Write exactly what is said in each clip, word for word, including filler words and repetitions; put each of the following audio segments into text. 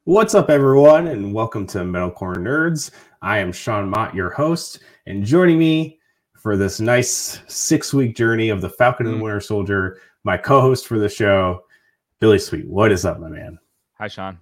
What's up, everyone, and welcome to Metalcore Nerds. I am Sean Mott, your host, and joining me for this nice six-week journey of the Falcon and the Winter Soldier, my co-host for the show, Billy Sweet. What is up, my man? Hi, Sean.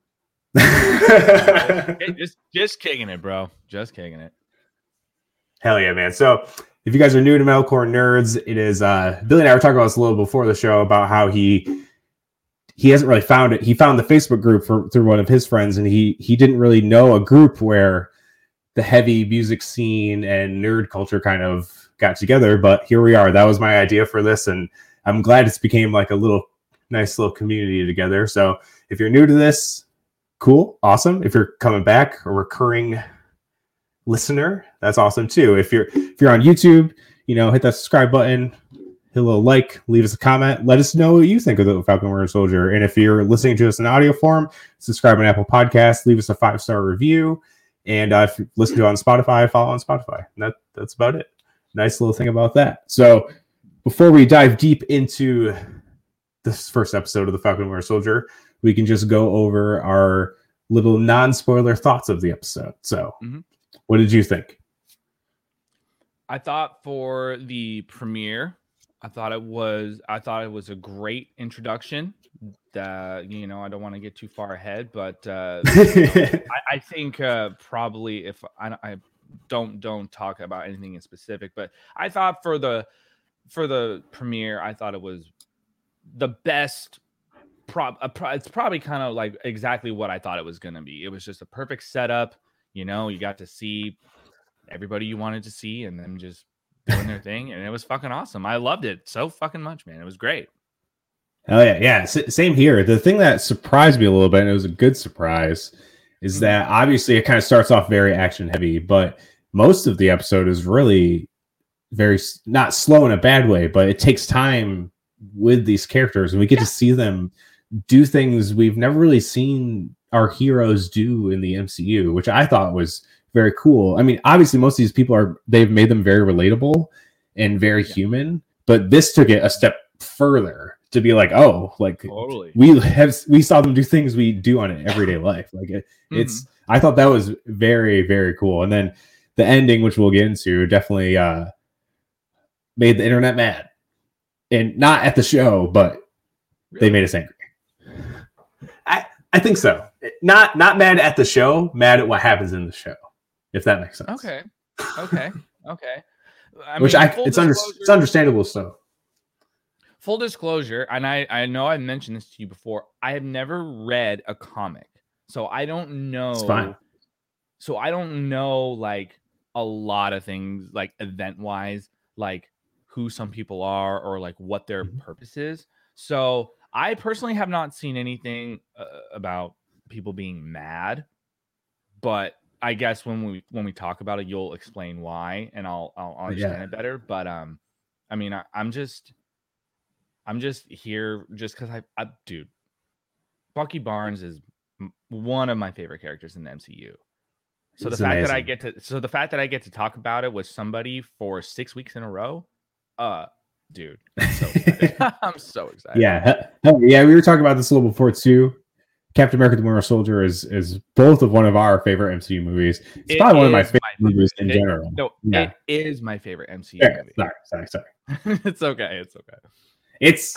hey, just, just kicking it, bro. Just kicking it. Hell yeah, man. So if you guys are new to Metalcore Nerds, it is uh, Billy and I were talking about this a little before the show about how he he hasn't really found it. He found the Facebook group for, through one of his friends, and he he didn't really know a group where the heavy music scene and nerd culture kind of got together. But here we are. That was my idea for this, and I'm glad it's became like a little nice little community together. So if you're new to this, cool, awesome. If you're coming back, a recurring listener, that's awesome too. If you're if you're on YouTube, you know, hit that subscribe button, hit a little like, leave us a comment, let us know what you think of the Falcon Winter Soldier. And if you're listening to us in audio form, subscribe on Apple Podcasts, leave us a five star review, and uh, if you listen to it on Spotify, follow on Spotify. And that that's about it. Nice little thing about that. So before we dive deep into this first episode of the Falcon Winter Soldier, we can just go over our little non-spoiler thoughts of the episode. So mm-hmm. What did you think? I thought for the premiere, I thought it was I thought it was a great introduction. Uh, you know, I don't want to get too far ahead, but uh, you know, I, I think uh, probably if I, I don't don't talk about anything in specific, but I thought for the for the premiere, I thought it was the best. Prob, pro, it's probably kind of like exactly what I thought it was going to be. It was just a perfect setup. You know, you got to see everybody you wanted to see, and then just doing their thing, and it was fucking awesome. I loved it so fucking much, man. It was great. Hell yeah, yeah. S- same here. The thing that surprised me a little bit, and it was a good surprise, is mm-hmm. that obviously it kind of starts off very action heavy, but most of the episode is really very not slow in a bad way, but it takes time with these characters, and we get yeah. to see them do things we've never really seen our heroes do in the M C U, which I thought was very cool. I mean, obviously most of these people are, they've made them very relatable and very yeah. human, but this took it a step further to be like, oh, like totally. we have, we saw them do things we do on an everyday life. Like it, mm-hmm. it's, I thought that was very, very cool. And then the ending, which we'll get into, definitely uh, made the internet mad, and not at the show, but really? They made us angry. I, I think so. Not not mad at the show, mad at what happens in the show, if that makes sense. Okay. Okay. Okay. I Which mean, I it's under, it's understandable so. Full disclosure, and I, I know I mentioned this to you before, I have never read a comic. So I don't know. It's fine. So I don't know like a lot of things like event wise, like who some people are or like what their mm-hmm. purpose is. So I personally have not seen anything uh, about people being mad, but I guess when we when we talk about it, you'll explain why, and I'll I'll understand yeah. it better. But um, I mean, I, I'm just I'm just here just because I, I dude, Bucky Barnes is one of my favorite characters in the M C U. So it's the fact amazing. that I get to so the fact that I get to talk about it with somebody for six weeks in a row, uh. Dude, I'm so excited. I'm so excited. Yeah, yeah. We were talking about this a little before too. Captain America: The Winter Soldier is is both of one of our favorite M C U movies. It's it probably one of my favorite my movies in it, general. No, yeah. it is my favorite M C U yeah, movie. Sorry, sorry, sorry. It's okay. It's okay. It's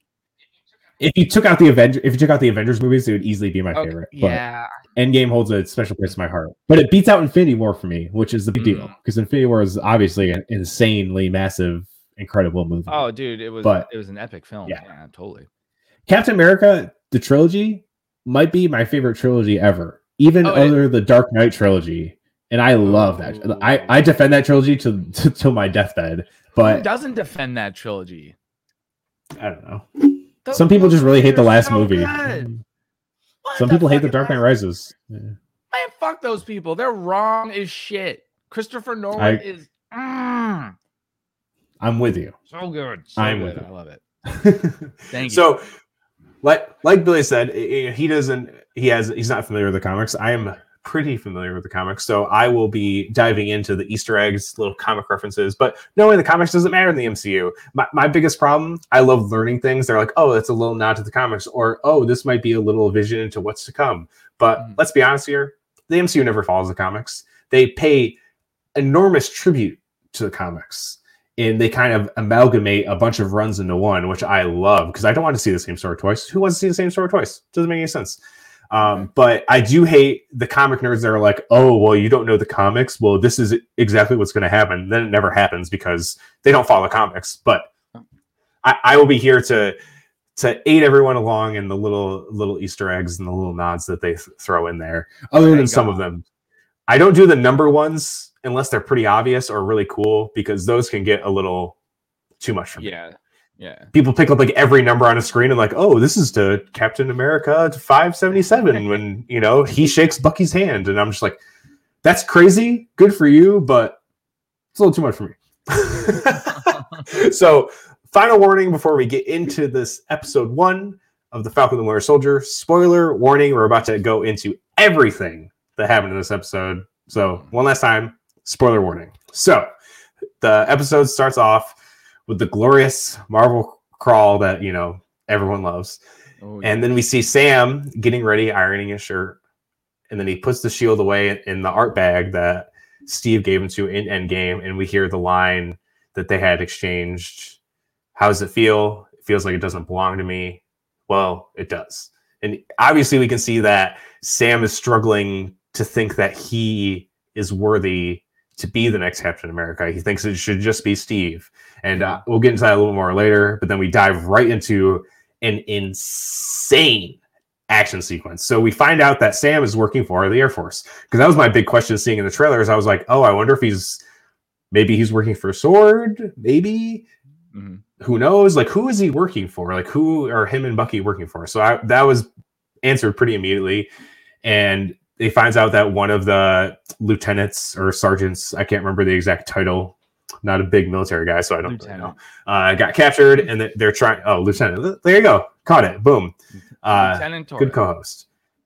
if you took out the Avenger, if you took out the Avengers movies, it would easily be my okay, favorite. But yeah, Endgame holds a special place in my heart, but it beats out Infinity War for me, which is the big mm. deal because Infinity War is obviously an insanely massive. Incredible movie. Oh, dude, it was but, it was an epic film. Yeah. yeah, totally. Captain America, the trilogy, might be my favorite trilogy ever, even oh, other it, the Dark Knight trilogy. And I love that. I, I defend that trilogy to, to till my deathbed. But who doesn't defend that trilogy? I don't know. Those Some people just really hate the last so movie. Some people hate the Dark Knight Rises. Yeah. Man, fuck those people. They're wrong as shit. Christopher Nolan I, is. Mm, I'm with you. So good. So I'm good. with you. I love it. Thank you. So, like like Billy said, he doesn't. He has. He's not familiar with the comics. I am pretty familiar with the comics, so I will be diving into the Easter eggs, little comic references. But knowing the comics doesn't matter in the M C U. My, my biggest problem, I love learning things. They're like, oh, that's a little nod to the comics, or oh, this might be a little vision into what's to come. But mm-hmm. let's be honest here, the M C U never follows the comics. They pay enormous tribute to the comics, and they kind of amalgamate a bunch of runs into one, which I love because I don't want to see the same story twice. Who wants to see the same story twice? Doesn't make any sense. Um, but I do hate the comic nerds that are like, oh, well, you don't know the comics. Well, this is exactly what's going to happen. Then it never happens because they don't follow the comics. But I, I will be here to to aid everyone along in the little little Easter eggs and the little nods that they th- throw in there. Other than Thank some God. of them, I don't do the number ones unless they're pretty obvious or really cool because those can get a little too much for me. Yeah. Yeah. People pick up like every number on a screen and like, oh, this is to Captain America to five seventy-seven when, you know, he shakes Bucky's hand. And I'm just like, that's crazy. Good for you. But it's a little too much for me. So final warning before we get into this episode one of the Falcon and the Winter Soldier. Spoiler warning. We're about to go into everything that happened in this episode. So one last time, spoiler warning. So the episode starts off with the glorious Marvel crawl that, you know, everyone loves. Oh, yeah. And then we see Sam getting ready, ironing his shirt. And then he puts the shield away in the art bag that Steve gave him to in Endgame. And we hear the line that they had exchanged. How does it feel? It feels like it doesn't belong to me. Well, it does. And obviously we can see that Sam is struggling to think that he is worthy to be the next Captain America. He thinks it should just be Steve. And uh, we'll get into that a little more later. But then we dive right into an insane action sequence. So we find out that Sam is working for the Air Force. Because that was my big question seeing in the trailers. I was like, oh, I wonder if he's, maybe he's working for Sword. Maybe. Mm-hmm. Who knows? Like, who is he working for? Like, who are him and Bucky working for? So I, that was answered pretty immediately. And he finds out that one of the lieutenants or sergeants, I can't remember the exact title, not a big military guy, so I don't really know, uh, got captured, and they're trying, oh, lieutenant, there you go, caught it, boom. Uh, Lieutenant Torres. Good co-host.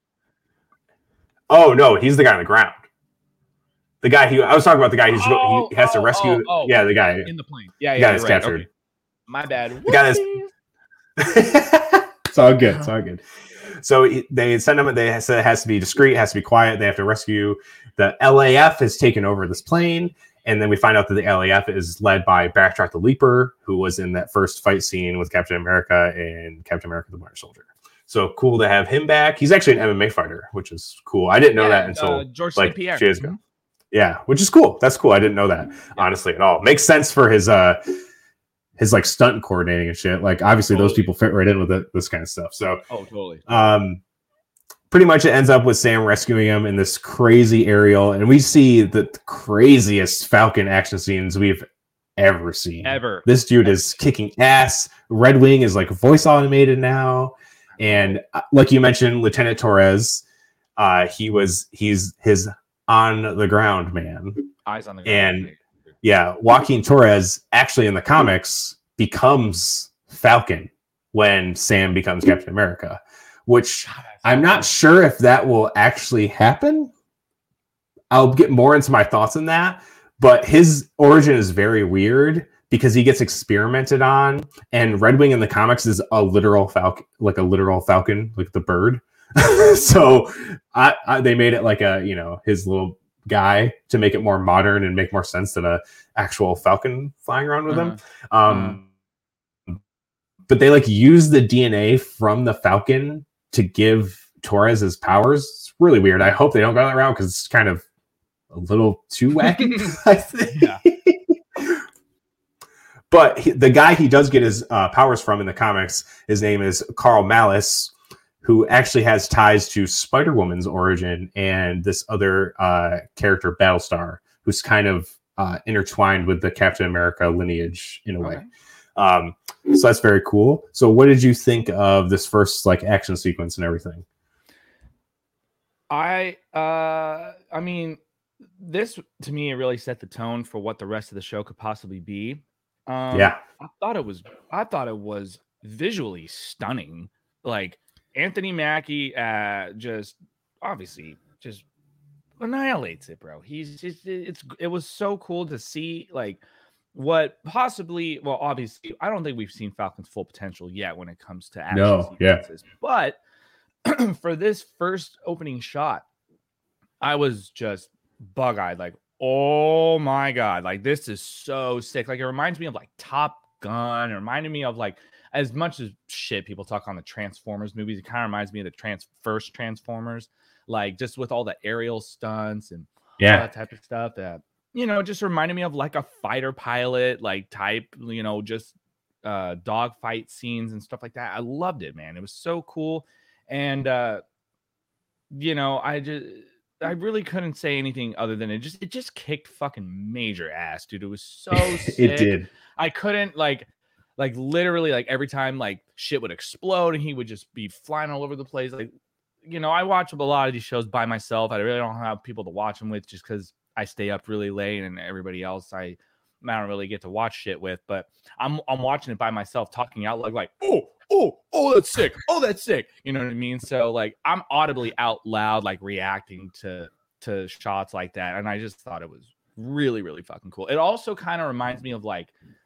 Oh, no, he's the guy on the ground. The guy, he, I was talking about the guy who's, oh, he has oh, to rescue, oh, oh. yeah, the guy. In the plane. Yeah, yeah, the guy right. captured. Okay. My bad. The guy that's... It's all good, it's all good. So they send them, they said it has to be discreet, it has to be quiet. They have to rescue. The L A F has taken over this plane. And then we find out that the L A F is led by Backtrack the Leaper, who was in that first fight scene with Captain America and Captain America the Winter Soldier. So cool to have him back. He's actually an M M A fighter, which is cool. I didn't know yeah, that until uh, George like Saint Pierre. Years ago. Yeah, which is cool. That's cool. I didn't know that, yeah. honestly, at all. Makes sense for his uh his like stunt coordinating and shit. Like obviously totally. Those people fit right in with it, this kind of stuff. So oh totally. Um pretty much it ends up with Sam rescuing him in this crazy aerial, and we see the craziest Falcon action scenes we've ever seen. Ever. This dude ever. is kicking ass. Red Wing is like voice automated now. And uh, like you mentioned, Lieutenant Torres, uh, he was he's his on the ground man. Eyes on the ground. And yeah, Joaquin Torres actually in the comics becomes Falcon when Sam becomes Captain America, which I'm not sure if that will actually happen. I'll get more into my thoughts on that, but his origin is very weird because he gets experimented on, and Red Wing in the comics is a literal falcon, like a literal falcon, like the bird. So I, I, they made it like a, you know, his little guy to make it more modern and make more sense than a actual falcon flying around with uh-huh. him. Um, uh-huh. But they like use the D N A from the Falcon to give Torres his powers. It's really weird. I hope they don't go that route because it's kind of a little too wacky, I think. Yeah. But he, the guy he does get his uh, powers from in the comics, his name is Carl Malice, who actually has ties to Spider-Woman's origin and this other uh, character, Battlestar, who's kind of uh, intertwined with the Captain America lineage in a way. Okay. Um, so that's very cool. So what did you think of this first like action sequence and everything? I, uh, I mean, this to me, it really set the tone for what the rest of the show could possibly be. Um, yeah, I thought it was, I thought it was visually stunning. Like Anthony Mackie, uh, just obviously just annihilates it, bro. He's just it's it was so cool to see like what possibly well, obviously, I don't think we've seen Falcon's full potential yet when it comes to action No, yeah. sequences. But for this first opening shot, I was just bug-eyed, like, oh my god, like this is so sick. Like it reminds me of like Top Gun. It reminded me of like as much as shit people talk on the Transformers movies, it kind of reminds me of the trans first Transformers, like just with all the aerial stunts and yeah, all that type of stuff that, you know, just reminded me of like a fighter pilot, like type, you know, just uh dogfight scenes and stuff like that. I loved it, man. It was so cool. And uh, you know, I just I really couldn't say anything other than it just it just kicked fucking major ass, dude. It was so sick. It did. I couldn't like like literally like every time like shit would explode and he would just be flying all over the place. Like, you know, I watch a lot of these shows by myself. I really don't have people to watch them with just because I stay up really late and everybody else I I don't really get to watch shit with. But I'm I'm watching it by myself, talking out loud like, oh. Oh, oh, that's sick. Oh, that's sick. You know what I mean? So like I'm audibly out loud, like reacting to to shots like that. And I just thought it was really, really fucking cool. It also kind of reminds me of like,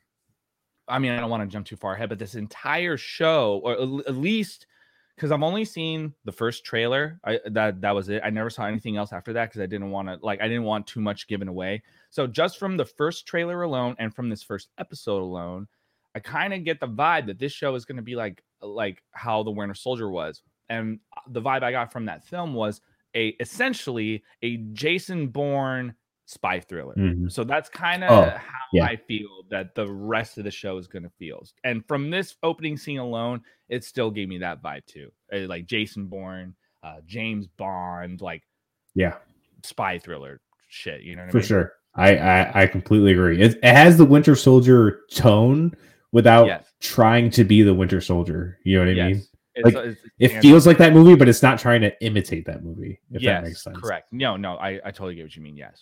I mean, I don't want to jump too far ahead, but this entire show, or at least because I've only seen the first trailer. I that that was it. I never saw anything else after that because I didn't want to like I didn't want too much given away. So just from the first trailer alone and from this first episode alone, I kind of get the vibe that this show is going to be like like how the Winter Soldier was. And the vibe I got from that film was a essentially a Jason Bourne spy thriller. Mm-hmm. So that's kind of oh, how yeah. I feel that the rest of the show is going to feel. And from this opening scene alone, it still gave me that vibe too. Like Jason Bourne, uh, James Bond, like yeah, spy thriller shit. You know what For I mean? sure. I, I, I completely agree. It, it has the Winter Soldier tone without yes. trying to be the Winter Soldier. You know what I yes. mean? It's, like it's, it's, it feels like that movie, but it's not trying to imitate that movie. If yes, that makes sense. Correct. No, no, I, I totally get what you mean. Yes.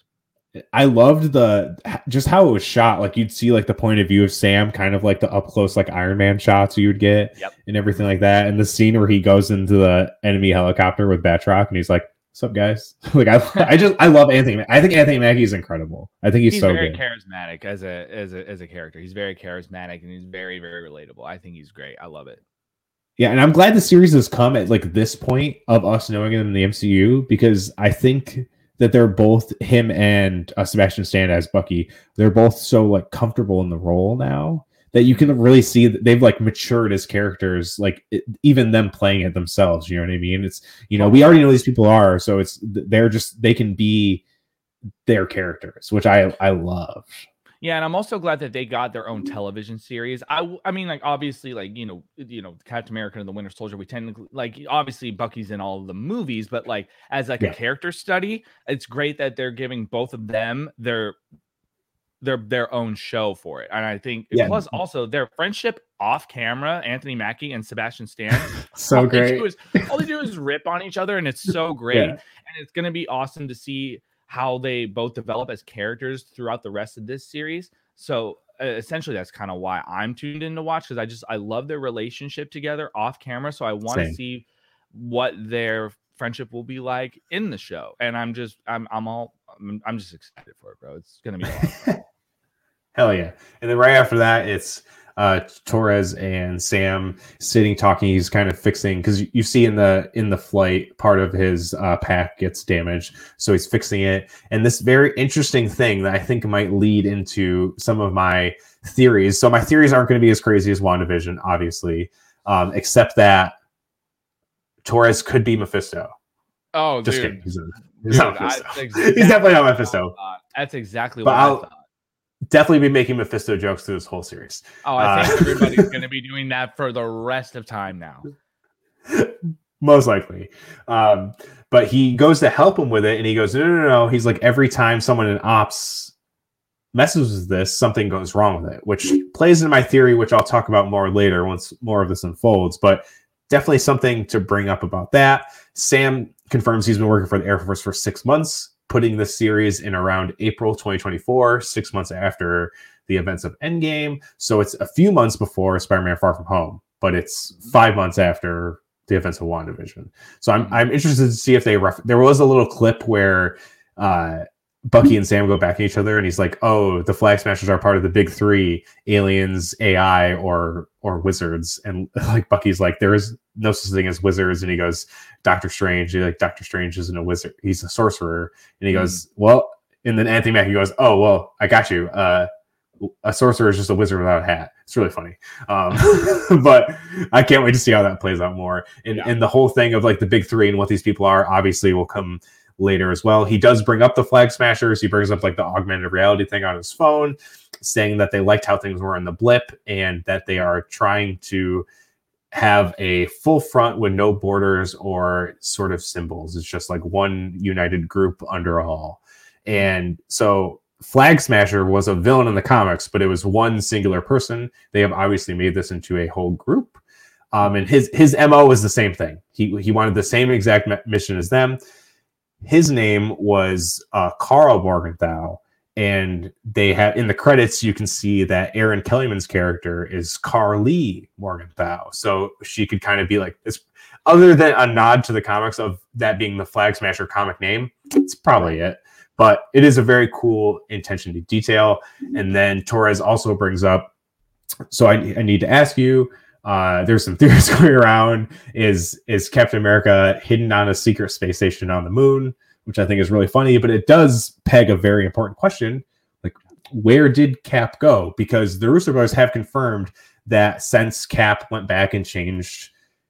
I loved the just how it was shot. Like you'd see like the point of view of Sam, kind of like the up close like Iron Man shots you would get yep. and everything like that. And the scene where he goes into the enemy helicopter with Batroc and he's like, "What's up, guys?" Like I, I just I love Anthony. I think Anthony Mackie is incredible. I think he's, he's so very good. charismatic as a as a as a character. He's very charismatic and he's very very relatable. I think he's great. I love it. Yeah, and I'm glad the series has come at like this point of us knowing him in the M C U because I think that they're both him and uh, Sebastian Stan as Bucky. They're both so like comfortable in the role now that you can really see that they've like matured as characters, like it, even them playing it themselves. You know what I mean? It's, you know, we already know these people are, so it's, they're just, they can be their characters, which I, I love. Yeah, and I'm also glad that they got their own television series. I, I mean, like obviously, like you know, you know, Captain America and the Winter Soldier. We tend to like obviously Bucky's in all of the movies, but like as like yeah. a character study, it's great that they're giving both of them their their their own show for it. And I think yeah. plus also their friendship off camera, Anthony Mackie and Sebastian Stan, so all great. They do is, all they do is rip on each other, and it's so great. Yeah. And it's gonna be awesome to see how they both develop as characters throughout the rest of this series. So uh, essentially that's kind of why I'm tuned in to watch, because I just I love their relationship together off camera. So I want to see what their friendship will be like in the show. And I'm just I'm I'm all I'm, I'm just excited for it, bro. It's gonna be awesome. Hell yeah. And then right after that, it's uh Torres and Sam sitting talking. He's kind of fixing, because you see in the in the flight part of his uh pack gets damaged, so he's fixing it. And this very interesting thing that I think might lead into some of my theories. So my theories aren't going to be as crazy as WandaVision, obviously, um except that Torres could be Mephisto. Oh, just dude. kidding. He's, a, he's, dude, not Mephisto. Exactly He's definitely not Mephisto. That's exactly but what I'll, I thought. Definitely be making Mephisto jokes through this whole series. Oh, I think uh, everybody's going to be doing that for the rest of time now. Most likely. Um, but he goes to help him with it, and he goes, no, no, no, no. He's like, every time someone in ops messes with this, something goes wrong with it, which plays into my theory, which I'll talk about more later once more of this unfolds. But definitely something to bring up about that. Sam confirms he's been working for the Air Force for six months. Putting this series in around April twenty twenty-four, six months after the events of Endgame. So it's a few months before Spider-Man Far From Home, but it's five months after the events of WandaVision. So I'm I'm interested to see if they ref- there was a little clip where uh, Bucky and Sam go back at each other, and he's like, "Oh, the Flag Smashers are part of the big three: aliens, A I, or or wizards." And like Bucky's like, "There is no such thing as wizards," and he goes, "Doctor Strange." He's like, "Doctor Strange isn't a wizard; he's a sorcerer." And he mm. goes, "Well," and then Anthony Mackie goes, "Oh, well, I got you. Uh, a sorcerer is just a wizard without a hat." It's really funny, um, but I can't wait to see how that plays out more. And yeah. and the whole thing of like the big three and what these people are obviously will come later as well. He does bring up the Flag Smashers. He brings up like the augmented reality thing on his phone, saying that they liked how things were in the blip and that they are trying to have a full front with no borders or sort of symbols. It's just like one united group under all. And so Flag Smasher was a villain in the comics, but it was one singular person. They have obviously made this into a whole group. Um, and his his M O is the same thing. He he wanted the same exact mission as them. His name was uh, Carl Morgenthau, and they have in the credits you can see that Erin Kellyman's character is Carly Morgenthau, so she could kind of be like this. Other than a nod to the comics of that being the Flag Smasher comic name, it's probably it. But it is a very cool attention to detail. And then Torres also brings up. So I, I need to ask you. Uh, there's some theories going around. Is is Captain America hidden on a secret space station on the moon, which I think is really funny, but it does peg a very important question. Like, where did Cap go? Because the Russo brothers have confirmed that since Cap went back and changed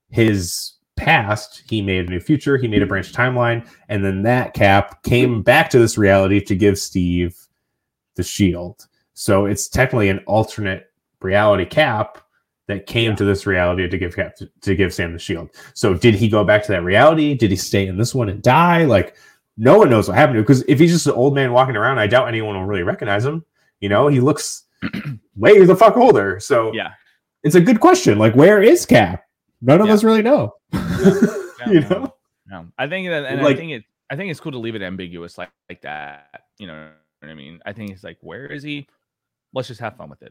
his past, he made a new future, he made a branch timeline, and then that Cap came back to this reality to give Steve the shield. So it's technically an alternate reality Cap that came yeah. to this reality to give Cap to, to give Sam the shield. So did he go back to that reality? Did he stay in this one and die? Like, no one knows what happened to him, because if he's just an old man walking around, I doubt anyone will really recognize him. You know, he looks way the fuck older. So yeah, it's a good question. Like, where is Cap? None of yeah. us really know. Yeah. you no, know, no. I think that, and like, I think it, I think it's cool to leave it ambiguous like like that. You know what I mean? I think it's like, where is he? Let's just have fun with it.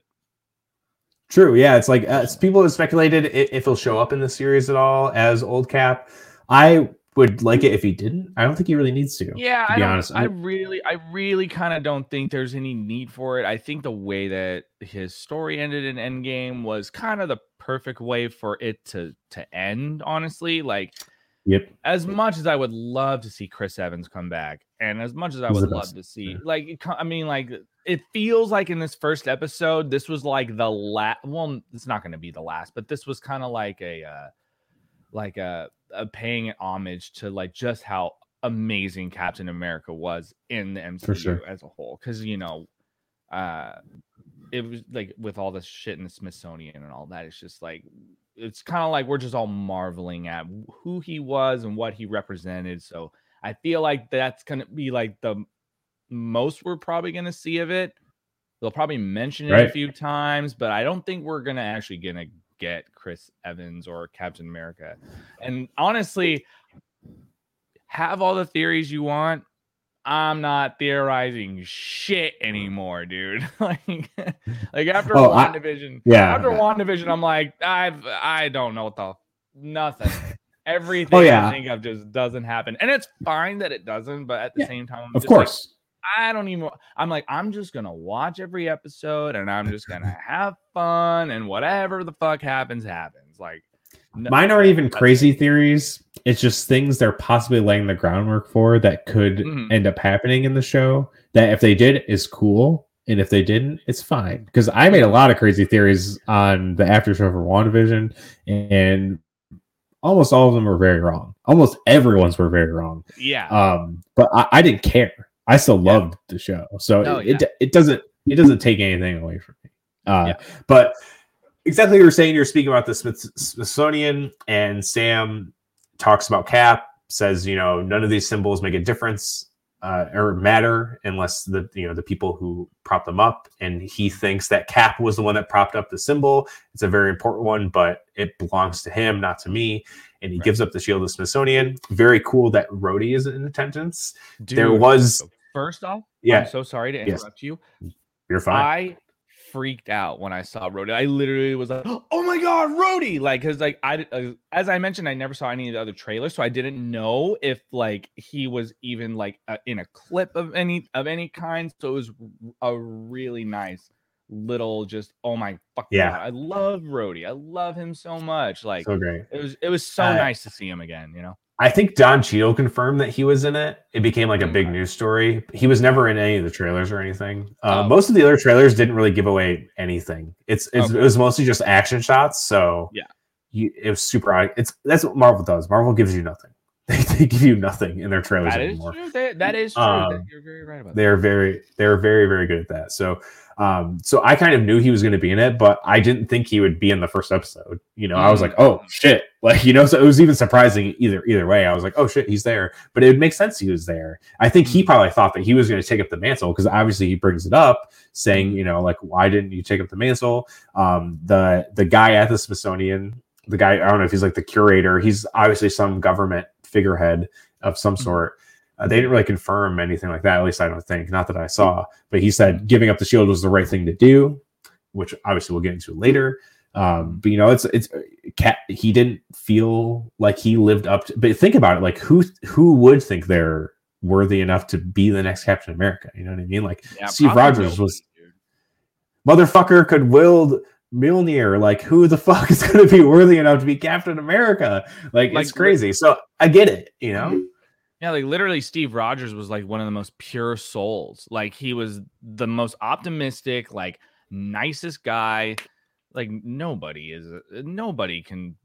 True. Yeah, it's like uh, people have speculated if he'll show up in the series at all as old Cap. I would like it if he didn't. I don't think he really needs to. Yeah, to I be don't, honest. I really, I really kind of don't think there's any need for it. I think the way that his story ended in Endgame was kind of the perfect way for it to to end. Honestly, like, yep. As much as I would love to see Chris Evans come back, and as much as I He's would the love best. to see, Yeah. like, I mean, like, it feels like in this first episode, this was like the last. Well, it's not going to be the last, but this was kind of like a, uh, like a, a paying homage to like just how amazing Captain America was in the M C U sure. as a whole. Because you know, uh, it was like with all this shit in the Smithsonian and all that, it's just like it's kind of like we're just all marveling at who he was and what he represented. So I feel like that's gonna be like the most we're probably gonna see of it. They'll probably mention it right. a few times, but I don't think we're gonna actually gonna get Chris Evans or Captain America. And honestly, have all the theories you want. I'm not theorizing shit anymore, dude. like, like after oh, WandaVision, yeah. After WandaVision, I'm like, I've I don't know what the nothing. Everything oh, yeah. I think of just doesn't happen, and it's fine that it doesn't. But at the yeah, same time, I'm of just course, like, I don't even. I'm like, I'm just gonna watch every episode, and I'm just gonna have fun, and whatever the fuck happens, happens. Like, no, mine aren't even crazy it. theories. It's just things they're possibly laying the groundwork for that could mm-hmm. end up happening in the show. That if they did, is cool, and if they didn't, it's fine. Because I made a lot of crazy theories on the after show for WandaVision, and almost all of them were very wrong. Almost everyone's were very wrong. Yeah. Um, but I, I didn't care. I still loved yeah. the show, so no, it, yeah. it it doesn't it doesn't take anything away from me. Uh, yeah. But exactly what you were saying. You're speaking about the Smith, Smithsonian, and Sam talks about Cap. Says, you know, none of these symbols make a difference uh, or matter unless the you know the people who prop them up. And he thinks that Cap was the one that propped up the symbol. It's a very important one, but it belongs to him, not to me. And he right. gives up the shield to Smithsonian. Very cool that Rhodey is in attendance. Dude, there was first off, yeah. I'm so sorry to interrupt yes. you. You're fine. I freaked out when I saw Rhodey. I literally was like, "Oh my god, Rhodey!" Like, cause like I, uh, as I mentioned, I never saw any of the other trailers, so I didn't know if like he was even like uh, in a clip of any of any kind. So it was a really nice little, just oh my fuck Yeah. god, I love Rhodey. I love him so much. Like, So great. it was it was so Uh, nice to see him again. You know. I think Don Cheadle confirmed that he was in it. It became like a big news story. He was never in any of the trailers or anything. Uh, Oh. Most of the other trailers didn't really give away anything. It's, it's Okay. it was mostly just action shots. So Yeah. you, it was super. It's that's what Marvel does. Marvel gives you nothing. They, they give you nothing in their trailers That is anymore. true. That, that is true. Um, that, you're very right about that. They're very they're very very good at that. So um so I kind of knew he was going to be in it, but I didn't think he would be in the first episode. You know, mm. I was like, oh shit, like, you know, so it was even surprising either either way. I was like, oh shit, he's there, but it would make sense he was there. I think he probably thought that he was going to take up the mantle because obviously he brings it up saying, you know, like, why didn't you take up the mantle? Um, the the guy at the Smithsonian, the guy, I don't know if he's like the curator. He's obviously some government figurehead of some sort. Uh, they didn't really confirm anything like that. At least I don't think, not that I saw, but he said giving up the shield was the right thing to do, which obviously we'll get into later. Um, but you know, it's, it's cat. He didn't feel like he lived up to, but think about it. Like who, who would think they're worthy enough to be the next Captain America? You know what I mean? Like yeah, Steve Rogers was dude. Motherfucker could wield Mjolnir. Like who the fuck is going to be worthy enough to be Captain America? Like, like it's crazy. Like, so I get it, you know? Yeah, like literally Steve Rogers was like one of the most pure souls. Like he was the most optimistic, like nicest guy. Like nobody is, nobody can,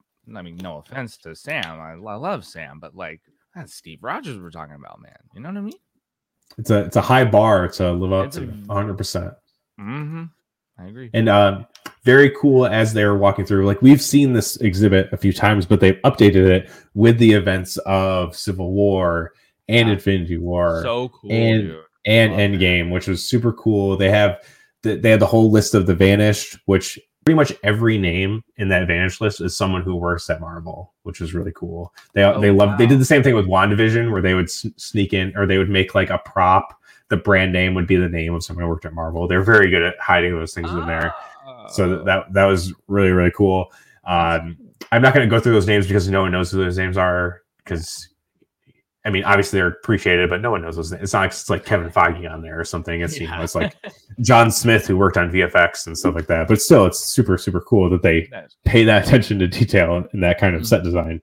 I mean, no offense to Sam. I, I love Sam, but like that's Steve Rogers we're talking about, man. You know what I mean? It's a, it's a high bar to live up it's to, one hundred percent. Mm-hmm. I agree. And um, very cool as they're walking through. Like we've seen this exhibit a few times, but they've updated it with the events of Civil War and yeah. Infinity War, so cool, and dude. and Endgame, which was super cool. They have the, they have the whole list of the Vanished, which pretty much every name in that Vanished list is someone who works at Marvel, which is really cool. They oh, they love. Wow. They did the same thing with WandaVision, where they would s- sneak in, or they would make like a prop. The brand name would be the name of someone who worked at Marvel. They're very good at hiding those things oh. in there. So that that was really, really cool. Um, I'm not going to go through those names because no one knows who those names are. Because, I mean, obviously they're appreciated, but no one knows those names. It's not like it's like Kevin Feige on there or something. It's, yeah. you know, it's like John Smith who worked on V F X and stuff like that. But still, it's super, super cool that they that pay that attention to detail in that kind of mm-hmm. set design.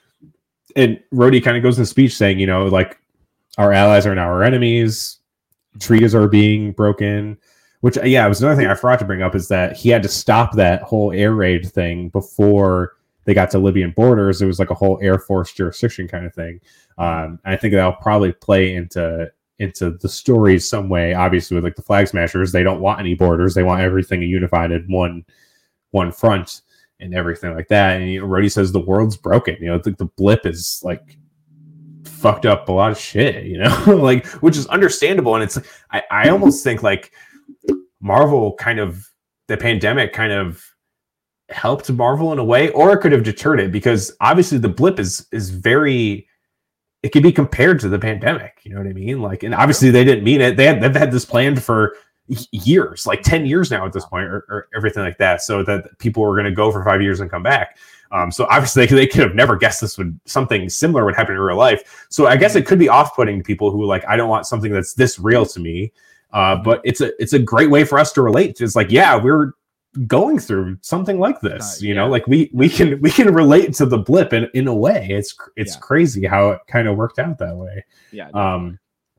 And Rhodey kind of goes in the speech saying, you know, like, our allies are now our enemies. Treaties are being broken, which, yeah, it was another thing I forgot to bring up is that he had to stop that whole air raid thing before they got to Libyan borders. It was like a whole Air Force jurisdiction kind of thing. Um, I think that'll probably play into into the story some way. Obviously, with like the Flag Smashers, they don't want any borders. They want everything unified in one one front and everything like that. And you know, Rhodey says the world's broken. You know, the, the blip is like fucked up a lot of shit, you know, like, which is understandable. And it's, I, I almost think like Marvel kind of, the pandemic kind of helped Marvel in a way, or it could have deterred it because obviously the blip is, is very, it can be compared to the pandemic. You know what I mean? Like, and obviously they didn't mean it. They had, they've had this planned for years, like ten years now at this point, or, or everything like that. So that people were going to go for five years and come back. Um, so obviously they, they could have never guessed this would something similar would happen in real life. So I guess it could be off-putting to people who like, I don't want something that's this real to me. Uh, but it's a it's a great way for us to relate. It's like, yeah, we're going through something like this. Uh, you yeah. know, like we we can we can relate to the blip in, in a way. It's it's yeah. crazy how it kind of worked out that way. Yeah. Um.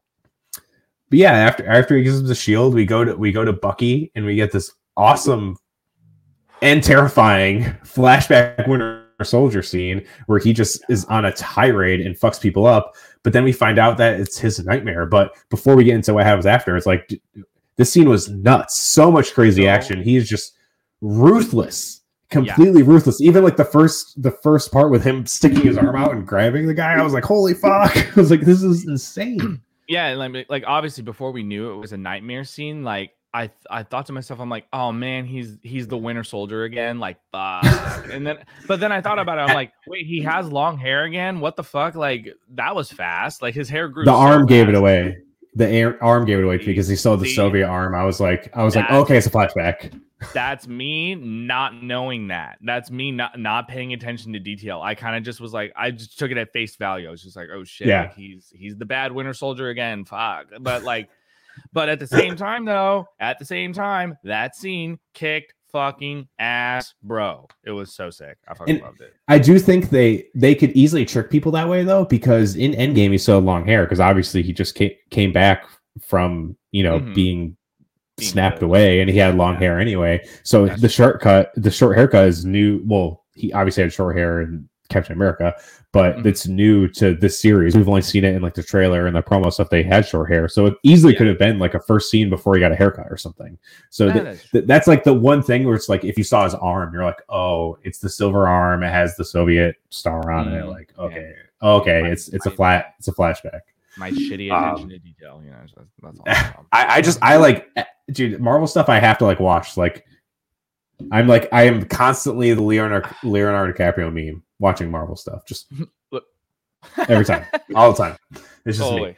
But yeah, after after he gives him the shield, we go to we go to Bucky and we get this awesome and terrifying flashback Winter Soldier scene where he just is on a tirade and fucks people up. But then we find out that it's his nightmare. But before we get into what happens after, it's like this scene was nuts. So much crazy action. He's just ruthless, completely yeah. ruthless. Even like the first the first part with him sticking his arm out and grabbing the guy, I was like, holy fuck! I was like, this is insane. Yeah, like like obviously before we knew it was a nightmare scene, like. I I thought to myself, I'm like, oh man, he's he's the Winter Soldier again, like, fuck. And then, but then I thought about it, I'm like, wait, he has long hair again? What the fuck? Like, that was fast. Like his hair grew. The so arm fast. gave it away. the air, arm gave it away See, because he saw the see, Soviet arm. I was like, I was like, that's- okay, it's a flashback. That's me not knowing that. That's me not not paying attention to detail. I kind of just was like, I just took it at face value. I was just like, oh shit, Yeah. like he's he's the bad Winter Soldier again. Fuck. But like, but at the same time though, at the same time, that scene kicked fucking ass, bro. It was so sick. I fucking And loved it. I do think they they could easily trick people that way though, because in Endgame he still had long hair because obviously he just came came back from you know Mhm. being, Being snapped good. away, and he had long Yeah. hair anyway. So That's the short cut, the short haircut is new. Well, he obviously had short hair in Captain America, but Mhm. it's new to this series. We've only seen it in like the trailer and the promo stuff. They had short hair, so it easily Yeah. could have been like a first scene before he got a haircut or something. So Yeah, th- that's- th- that's like the one thing where it's like if you saw his arm, you're like, oh, it's the silver arm. It has the Soviet star on it. Mhm. Like, okay, okay, My- it's it's a my- flat, it's a flashback. My shitty Um, attention to detail. You know, that's, that's all. I, I just I like dude Marvel stuff I have to like watch like I'm like I am constantly the Leonardo Leonardo DiCaprio meme watching Marvel stuff just every time all the time it's just Totally. me.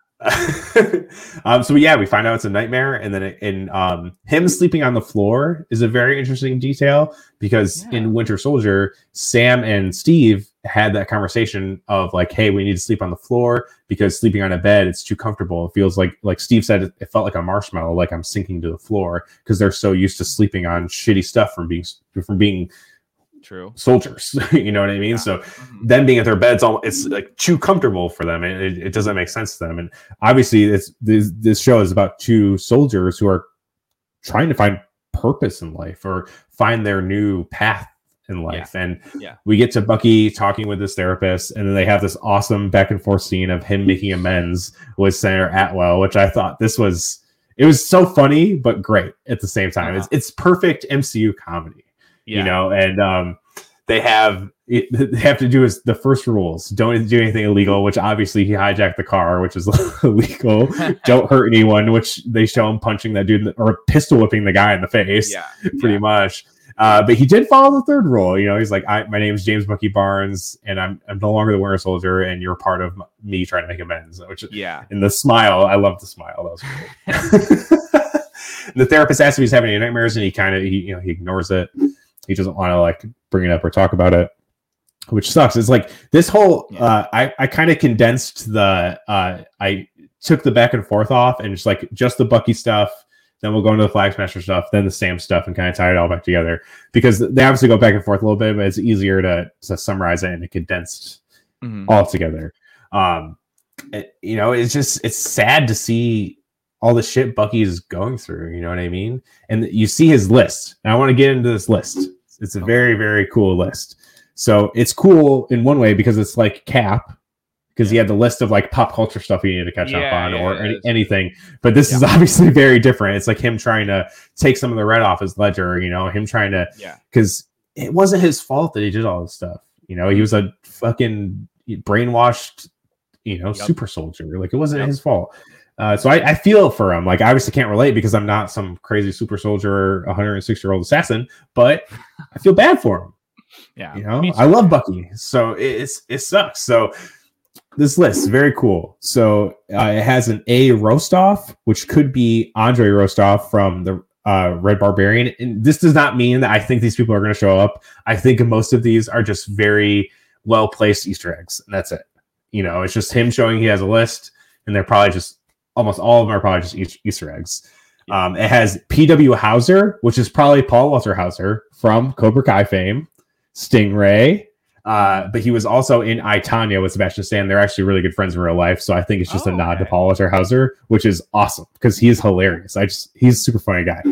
um so yeah we find out it's a nightmare and then in um him sleeping on the floor is a very interesting detail because Yeah. in Winter Soldier Sam and Steve had that conversation of like hey we need to sleep on the floor because sleeping on a bed it's too comfortable. It feels like like Steve said it, it felt like a marshmallow, like I'm sinking to the floor because they're so used to sleeping on shitty stuff from being from being True. soldiers. You know what I mean? Yeah. So Mhm. them being at their beds, all it's like too comfortable for them, and it, it doesn't make sense to them. And obviously, it's this this show is about two soldiers who are trying to find purpose in life or find their new path in life. And Yeah. we get to Bucky talking with this therapist, and then they have this awesome back and forth scene of him making amends with Senator Atwell, which I thought this was it was so funny but great at the same time. Uh-huh. It's it's perfect M C U comedy. Yeah. You know, and um, they have it, they have to do is the first rules. Don't do anything illegal, which obviously he hijacked the car, which is illegal. Don't hurt anyone, which they show him punching that dude in the, or pistol whipping the guy in the face, Yeah. pretty yeah. much. Uh, but he did follow the third rule. You know, he's like, I, my name is James Bucky Barnes, and I'm I'm no longer the Winter Soldier, and you're part of me trying to make amends. Which Yeah. and the smile, I love the smile. That was great. The therapist asks if he's having any nightmares, and he kind of he you know he ignores it. He doesn't want to like bring it up or talk about it, which sucks. It's like this whole Yeah. uh, I I kind of condensed the uh, I took the back and forth off and just like just the Bucky stuff. Then we'll go into the Flag Smasher stuff, then the Sam stuff, and kind of tie it all back together because they obviously go back and forth a little bit, but it's easier to to summarize it in a condensed Mhm. all together. Um, it- you know, it's just it's sad to see all the shit Bucky's going through. You know what I mean? And you see his list. And I want to get into this list. It's a very very cool list. So it's cool in one way because it's like Cap, because he had the list of like pop culture stuff he needed to catch up Yeah, on yeah, or yeah, any, it's- anything. But this is obviously very different. It's like him trying to take some of the red off his ledger. You know, him trying to Yeah. because it wasn't his fault that he did all this stuff. You know, he was a fucking brainwashed, you know, Yep. super soldier. Like it wasn't Yep. his fault. Uh, so I, I feel for him. Like I obviously can't relate because I'm not some crazy super soldier, one hundred six year old assassin, but I feel bad for him. Yeah. You know, Me too. I love Bucky, so it, it's it sucks. So this list is very cool. So uh, it has an A Rostov, which could be Andre Rostov from the uh, Red Barbarian. And this does not mean that I think these people are going to show up. I think most of these are just very well placed Easter eggs, and that's it. You know, it's just him showing he has a list, and they're probably just almost all of them are probably just Eas- Easter eggs. Um, it has P W Hauser, which is probably Paul Walter Hauser from Cobra Kai fame, Stingray. Uh, but he was also in I, Tonya with Sebastian Stan. They're actually really good friends in real life. So I think it's just Oh, a nod to okay. Paul Walter Hauser, which is awesome because he is hilarious. I just, he's a super funny guy.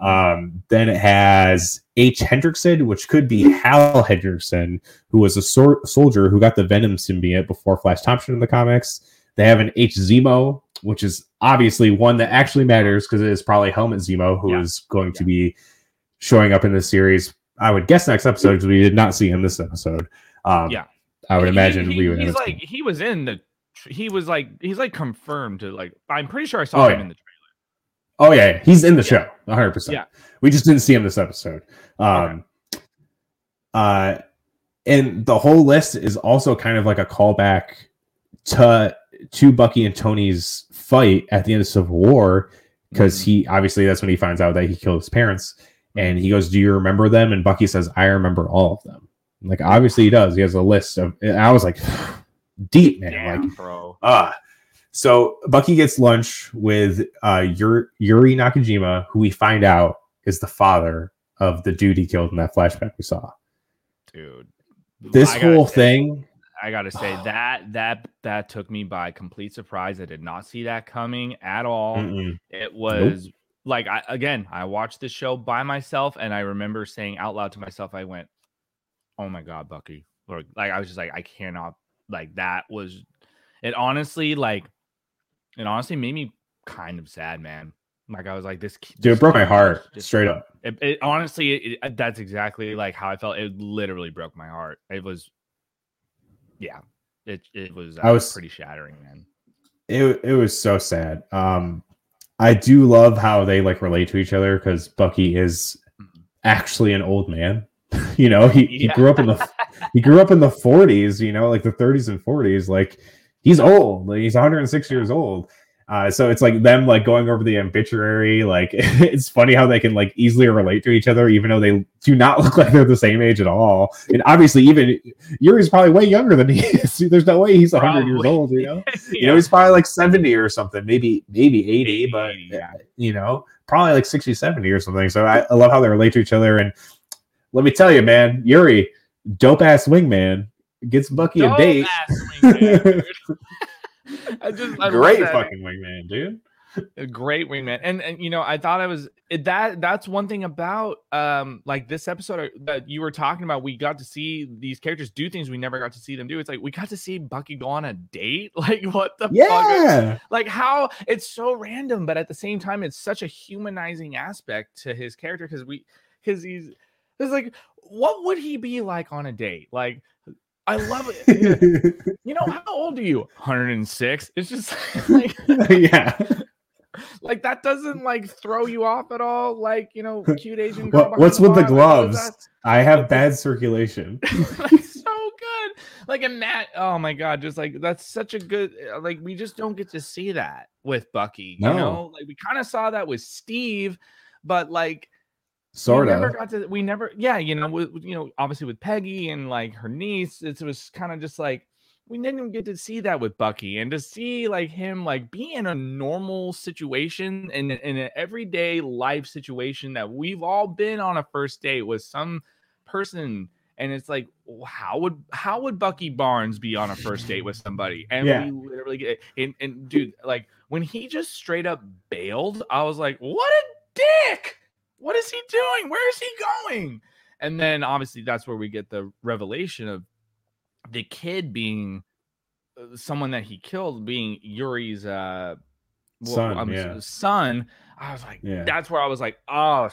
Um, then it has H. Hendrickson, which could be Hal Hendrickson, who was a sor- soldier who got the Venom symbiote before Flash Thompson in the comics. They have an H. Zemo, which is obviously one that actually matters because it is probably Helmet Zemo, who Yeah. is going to be showing up in this series. I would guess next episode because we did not see him this episode. Um, Yeah. I would He- imagine he, we would. He's have like seen- he was in the. He was like he's like confirmed to like. I'm pretty sure I saw Oh, him yeah. in the trailer. Oh yeah, yeah, he's in the show, one hundred percent. Yeah. We just didn't see him this episode. Um, uh, and the whole list is also kind of like a callback to to Bucky and Tony's fight at the end of Civil War, because Mhm. he obviously that's when he finds out that he killed his parents, and he goes, "Do you remember them?" And Bucky says, "I remember all of them." Like obviously he does. He has a list of. And I was like, deep man, Damn, like bro. ah. So Bucky gets lunch with uh, Yuri, Yuri Nakajima, who we find out is the father of the dude he killed in that flashback we saw. Dude, This I gotta whole say- thing. I gotta say that that that took me by complete surprise. I did not see that coming at all. Mm-mm. It was like I again, I watched this show by myself, and I remember saying out loud to myself, I went, "Oh my god, Bucky!" Or like I was just like, I cannot. Like that was it. Honestly, like it honestly made me kind of sad, man. Like I was like, this Dude, this it broke my kid heart just- straight up. It, it honestly, it, it- that's exactly like how I felt. It literally broke my heart. It was, yeah, it it was. Uh, I was- pretty shattering, man. It it was so sad. Um, I do love how they like relate to each other because Bucky is actually an old man. You know, he, he Yeah. grew up in the he grew up in the forties. You know, like the thirties and forties. Like he's old. Like, he's one hundred six years old. Uh, so it's like them like going over the obituary. Like it's funny how they can like easily relate to each other, even though they do not look like they're the same age at all. And obviously, even Yuri's probably way younger than he is. There's no way he's one hundred years Probably. old. You know, Yeah. you know he's probably like seventy or something, maybe maybe eighty, eighty, but yeah. you know, probably like sixty, seventy or something. So I, I love how they relate to each other. And let me tell you, man, Yuri, dope ass wingman, gets Bucky a Dope date. ass wingman, dude. I just I love Great that. fucking wingman, dude. A great wingman, and and you know I thought I was it, that that's one thing about um like this episode that you were talking about. We got to see these characters do things we never got to see them do. It's like we got to see Bucky go on a date. Like what the fuck? Yeah. Like how it's so random, but at the same time it's such a humanizing aspect to his character because we because he's it's like what would he be like on a date? Like I love it. You know how old are you? one hundred six. It's just like Yeah. like that doesn't like throw you off at all. Like, you know, cute Asian girl. What, what's behind with the bar, like, what is gloves? I have bad circulation. that? Like, so good. Like a Matt. Oh my god, just like that's such a good like we just don't get to see that with Bucky. You No. know, like we kind of saw that with Steve, but like Sort we never of. got to we never yeah, you know, with, you know, obviously with Peggy and like her niece, it was kind of just like we didn't even get to see that with Bucky, and to see like him like be in a normal situation in, in an everyday life situation that we've all been on a first date with some person, and it's like how would how would Bucky Barnes be on a first date with somebody? And Yeah. we literally get and, and dude, like when he just straight up bailed, I was like, what a dick! What is he doing? Where is he going? And then obviously that's where we get the revelation of the kid being uh, someone that he killed being Yuri's uh well, Son, um, yeah. son. I was like, Yeah. that's where I was like, oh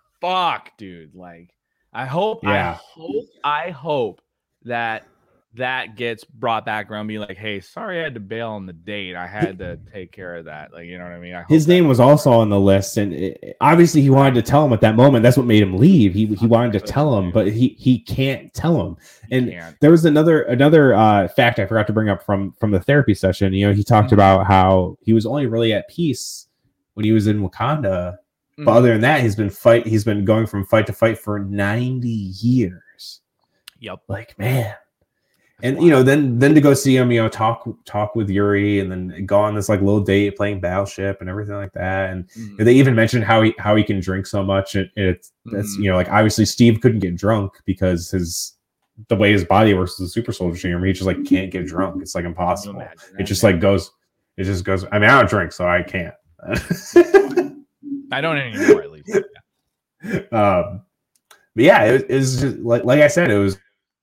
fuck, dude. Like, I hope, I Yeah. hope, I hope that that gets brought back around, be like, hey, sorry I had to bail on the date. I had to take care of that. Like, you know what I mean? I hope His that- name was also on the list, and it, obviously he wanted to tell him at that moment. That's what made him leave. He he wanted to tell him, but he he can't tell him. You And can't. there was another another uh, fact I forgot to bring up from from the therapy session. You know, he talked Mhm. about how he was only really at peace when he was in Wakanda. But Mhm. other than that, he's been fight. He's been going from fight to fight for ninety years. Yep. Like, man. And That's you know, wild. then then to go see him, you know, talk talk with Yuri, and then go on this like little date playing Battleship and everything like that. And Mhm. they even mentioned how he how he can drink so much. And it's that's Mhm. you know, like obviously Steve couldn't get drunk because his the way his body works as a super soldier serum, he just like can't get drunk. It's like Can you impossible. imagine It that, just man? like goes. It just goes. I mean, I don't drink, so I can't. I don't anymore, at least. um, but yeah, it, it was just like like I said, it was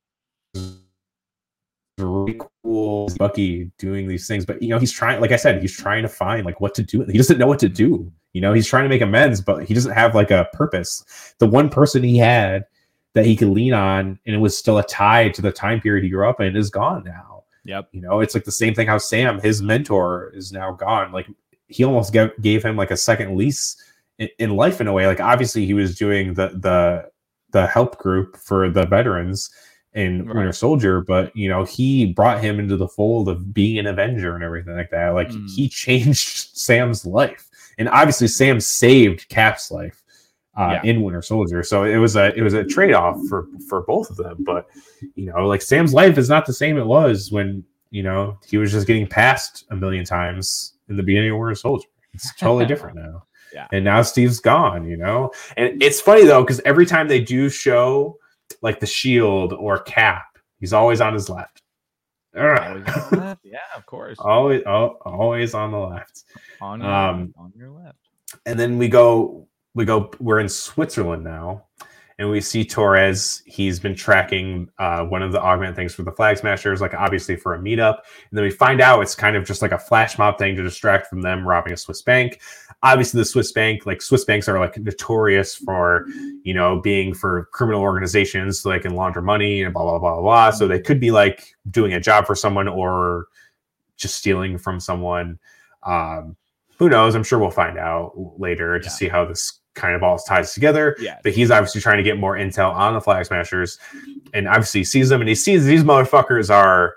really cool. Bucky doing these things, but you know, he's trying. Like I said, he's trying to find like what to do. He doesn't know what to do. You know, he's trying to make amends, but he doesn't have like a purpose. The one person he had that he could lean on, and it was still a tie to the time period he grew up in, is gone now. Yep. You know, it's like the same thing how Sam, his mentor, is now gone. Like he almost gave, gave him like a second lease in, in life in a way. Like obviously he was doing the the the help group for the veterans, in Right. Winter Soldier, but you know, he brought him into the fold of being an Avenger and everything like that. Like Mm. he changed Sam's life, and obviously Sam saved Cap's life uh, Yeah. in Winter Soldier. So it was a it was a trade off for for both of them. But you know, like Sam's life is not the same it was when you know he was just getting passed a million times in the beginning of Winter Soldier. It's totally different now. Yeah. And now Steve's gone, you know? And it's funny though, because every time they do show like the Shield or Cap, he's always on his left. Always on the left. Yeah, of course. always, oh, always on the left. On your, Um, left, on your left. And then we go, we go, we're in Switzerland now. And we see Torres. He's been tracking uh, one of the augment things for the Flag Smashers, like obviously for a meetup. And then we find out it's kind of just like a flash mob thing to distract from them robbing a Swiss bank. Obviously, the Swiss bank, like Swiss banks are like notorious for, you know, being for criminal organizations so they can launder money and blah, blah, blah, blah. So they could be like doing a job for someone or just stealing from someone. Um, who knows? I'm sure we'll find out later to Yeah. see how this kind of all ties together. Yeah. But he's obviously trying to get more intel on the Flag Smashers, and obviously sees them, and he sees these motherfuckers are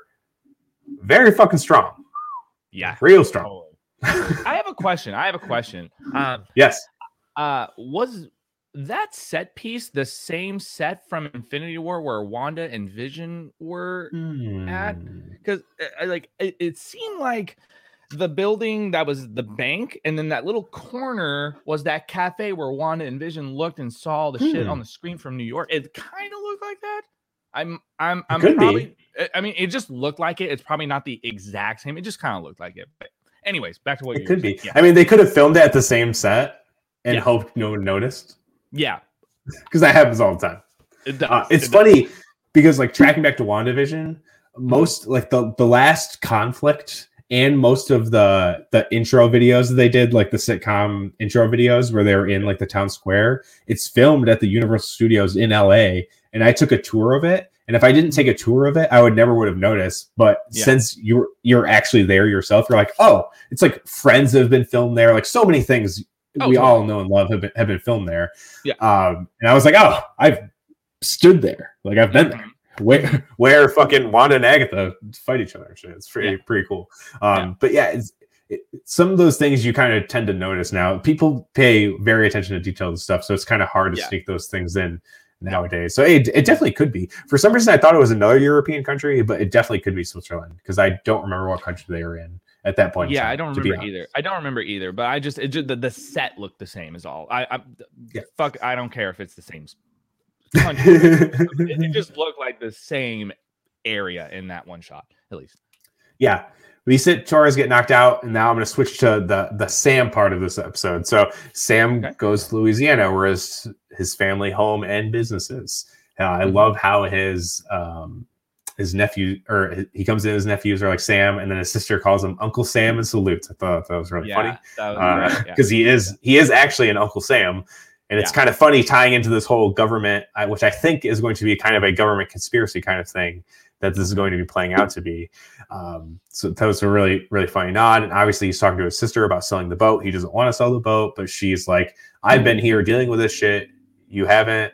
very fucking strong, Yeah. real strong. Totally. I have a question. I have a question. Um, Yes. uh, was that set piece the same set from Infinity War where Wanda and Vision were at? Because uh, like it, it seemed like the building that was the bank, and then that little corner was that cafe where Wanda and Vision looked and saw the Hmm. shit on the screen from New York. It kind of looked like that. I'm, I'm, I'm could be. probably. I- I mean, it just looked like it. It's probably not the exact same. It just kind of looked like it. But anyways, back to what It you could were be. saying. Yeah. I mean, they could have filmed it at the same set and Yeah. hoped no one noticed, yeah. because that happens all the time. It does. Uh, it's It funny because, like, tracking back to WandaVision, most like the the last conflict and most of the the intro videos that they did, like the sitcom intro videos where they were in like the town square, it's filmed at the Universal Studios in L A. And I took a tour of it. And if I didn't take a tour of it, I would never would have noticed. But Yeah. since you're you're actually there yourself, you're like, oh, it's like Friends have been filmed there. Like so many things Oh, we totally. all know and love have been, have been filmed there. Yeah. Um, and I was like, oh, I've stood there. Like I've been there. Where where fucking Wanda and Agatha fight each other and shit. It's pretty Yeah. pretty cool. Um, Yeah. But yeah, it's, it, some of those things you kind of tend to notice now. People pay very attention to details and stuff, so it's kind of hard to Yeah. sneak those things in nowadays. So it, it definitely could be. For some reason, I thought it was another European country, but it definitely could be Switzerland because I don't remember what country they were in at that point. in Yeah, time, I don't to be remember honest. either. I don't remember either. But I just, it just the, the set looked the same. Is all. I, I Yeah. fuck. I don't care if it's the same country. it, it just looked like the same area in that one shot, at least. Yeah. We sit Torres get knocked out, and now I'm going to switch to the the Sam part of this episode. So Sam Okay. goes to Louisiana, where his, his family home and business is. Uh, I Mhm. love how his um, his nephew, or his, he comes in, his nephews are like Sam, and then his sister calls him Uncle Sam and salutes. I thought that was really Yeah, funny that was great, yeah. because he is he is actually an Uncle Sam. And it's Yeah. kind of funny tying into this whole government, uh, which I think is going to be kind of a government conspiracy kind of thing that this is going to be playing out to be. Um, so that was a really, really funny nod. And obviously he's talking to his sister about selling the boat. He doesn't want to sell the boat, but she's like, I've been here dealing with this shit. You haven't.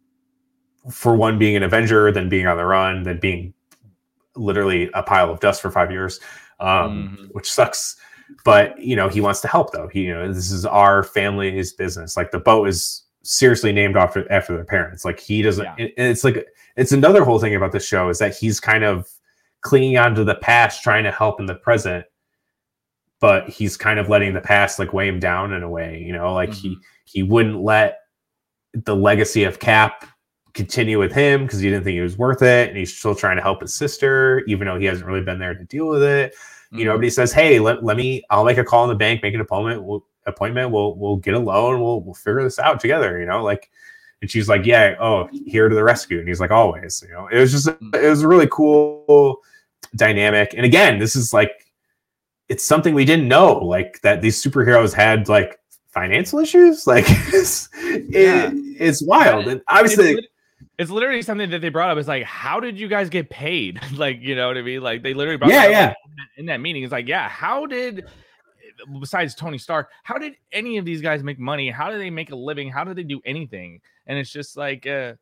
For one, being an Avenger, then being on the run, then being literally a pile of dust for five years, um, Mhm. which sucks. But, you know, he wants to help, though. He, you know, this is our family's business. Like, the boat is seriously named after after their parents. Like, he doesn't. Yeah. And it's like, it's another whole thing about this show is that he's kind of clinging on to the past, trying to help in the present, but he's kind of letting the past like weigh him down in a way. You know, like he he wouldn't let the legacy of Cap continue with him because he didn't think it was worth it, and he's still trying to help his sister, even though he hasn't really been there to deal with it. You know, but he says, "Hey, let, let me. I'll make a call in the bank, make an appointment. We'll appointment. We'll we'll get a loan. We'll we'll figure this out together." You know, like, and she's like, "Yeah, oh, here to the rescue." And he's like, "Always." You know, it was just it was a really cool dynamic. And again, this is like, it's something we didn't know, like that these superheroes had like financial issues. Like, it's, Yeah. it, it's wild, and obviously. It's lit- It's literally something that they brought up. It's like, how did you guys get paid? Like, you know what I mean? Like, they literally brought Yeah, it up, yeah. like, in, that, in that meeting. It's like, yeah, how did, besides Tony Stark, how did any of these guys make money? How do they make a living? How do they do anything? And it's just like, uh,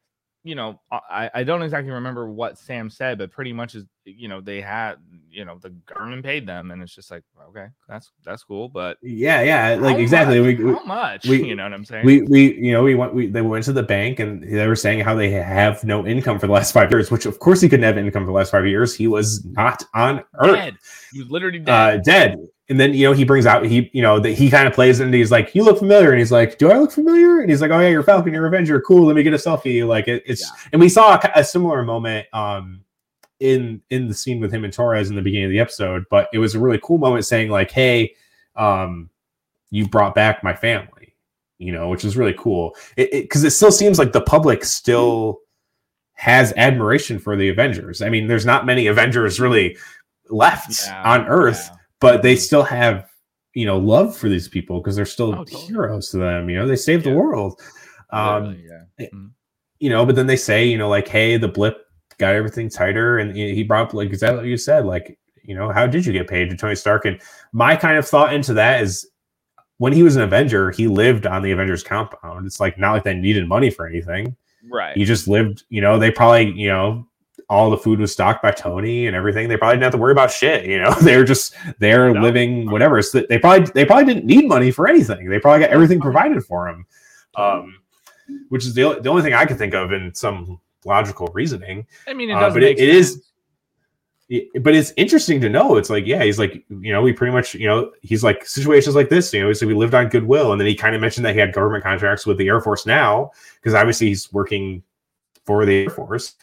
you know, I, I don't exactly remember what Sam said, but pretty much is, you know, they had, you know, the government paid them, and it's just like, okay, that's that's cool, but yeah, yeah, like how exactly. much? We, we, how much? we, you know what I'm saying? We we you know we went we they went to the bank and they were saying how they have no income for the last five years, which of course he couldn't have income for the last five years. He was not on Earth. Dead. He was literally dead. Uh, dead. And then, you know, he brings out, he, you know, that he kind of plays it and he's like, you look familiar. And he's like, do I look familiar? And he's like, oh yeah, you're Falcon, you're Avenger. Cool. Let me get a selfie. Like it, it's, yeah. And we saw a, a similar moment um, in, in the scene with him and Torres in the beginning of the episode, but it was a really cool moment saying like, hey, um, you brought back my family, you know, which is really cool. It, it, Cause it still seems like the public still has admiration for the Avengers. I mean, there's not many Avengers really left yeah, on Earth. Yeah. But they still have, you know, love for these people because they're still oh, totally. heroes to them. You know, they saved yeah. the world. Um, yeah. mm-hmm. You know, but then they say, you know, like, hey, the blip got everything tighter. And he brought up, like, exactly what you said. Like, you know, how did you get paid to Tony Stark? And my kind of thought into that is when he was an Avenger, he lived on the Avengers compound. It's like not like they needed money for anything. Right. He just lived, you know, they probably, you know, all the food was stocked by Tony and everything. They probably didn't have to worry about shit. You know, they're just they're no. living whatever. So they probably they probably didn't need money for anything. They probably got everything provided for them, um, which is the the only thing I can think of in some logical reasoning. I mean, it does, uh, but it, it is. It, but it's interesting to know. It's like, yeah, he's like, you know, we pretty much, you know, he's like situations like this. You know, so we lived on goodwill, and then he kind of mentioned that he had government contracts with the Air Force now because obviously he's working for the Air Force.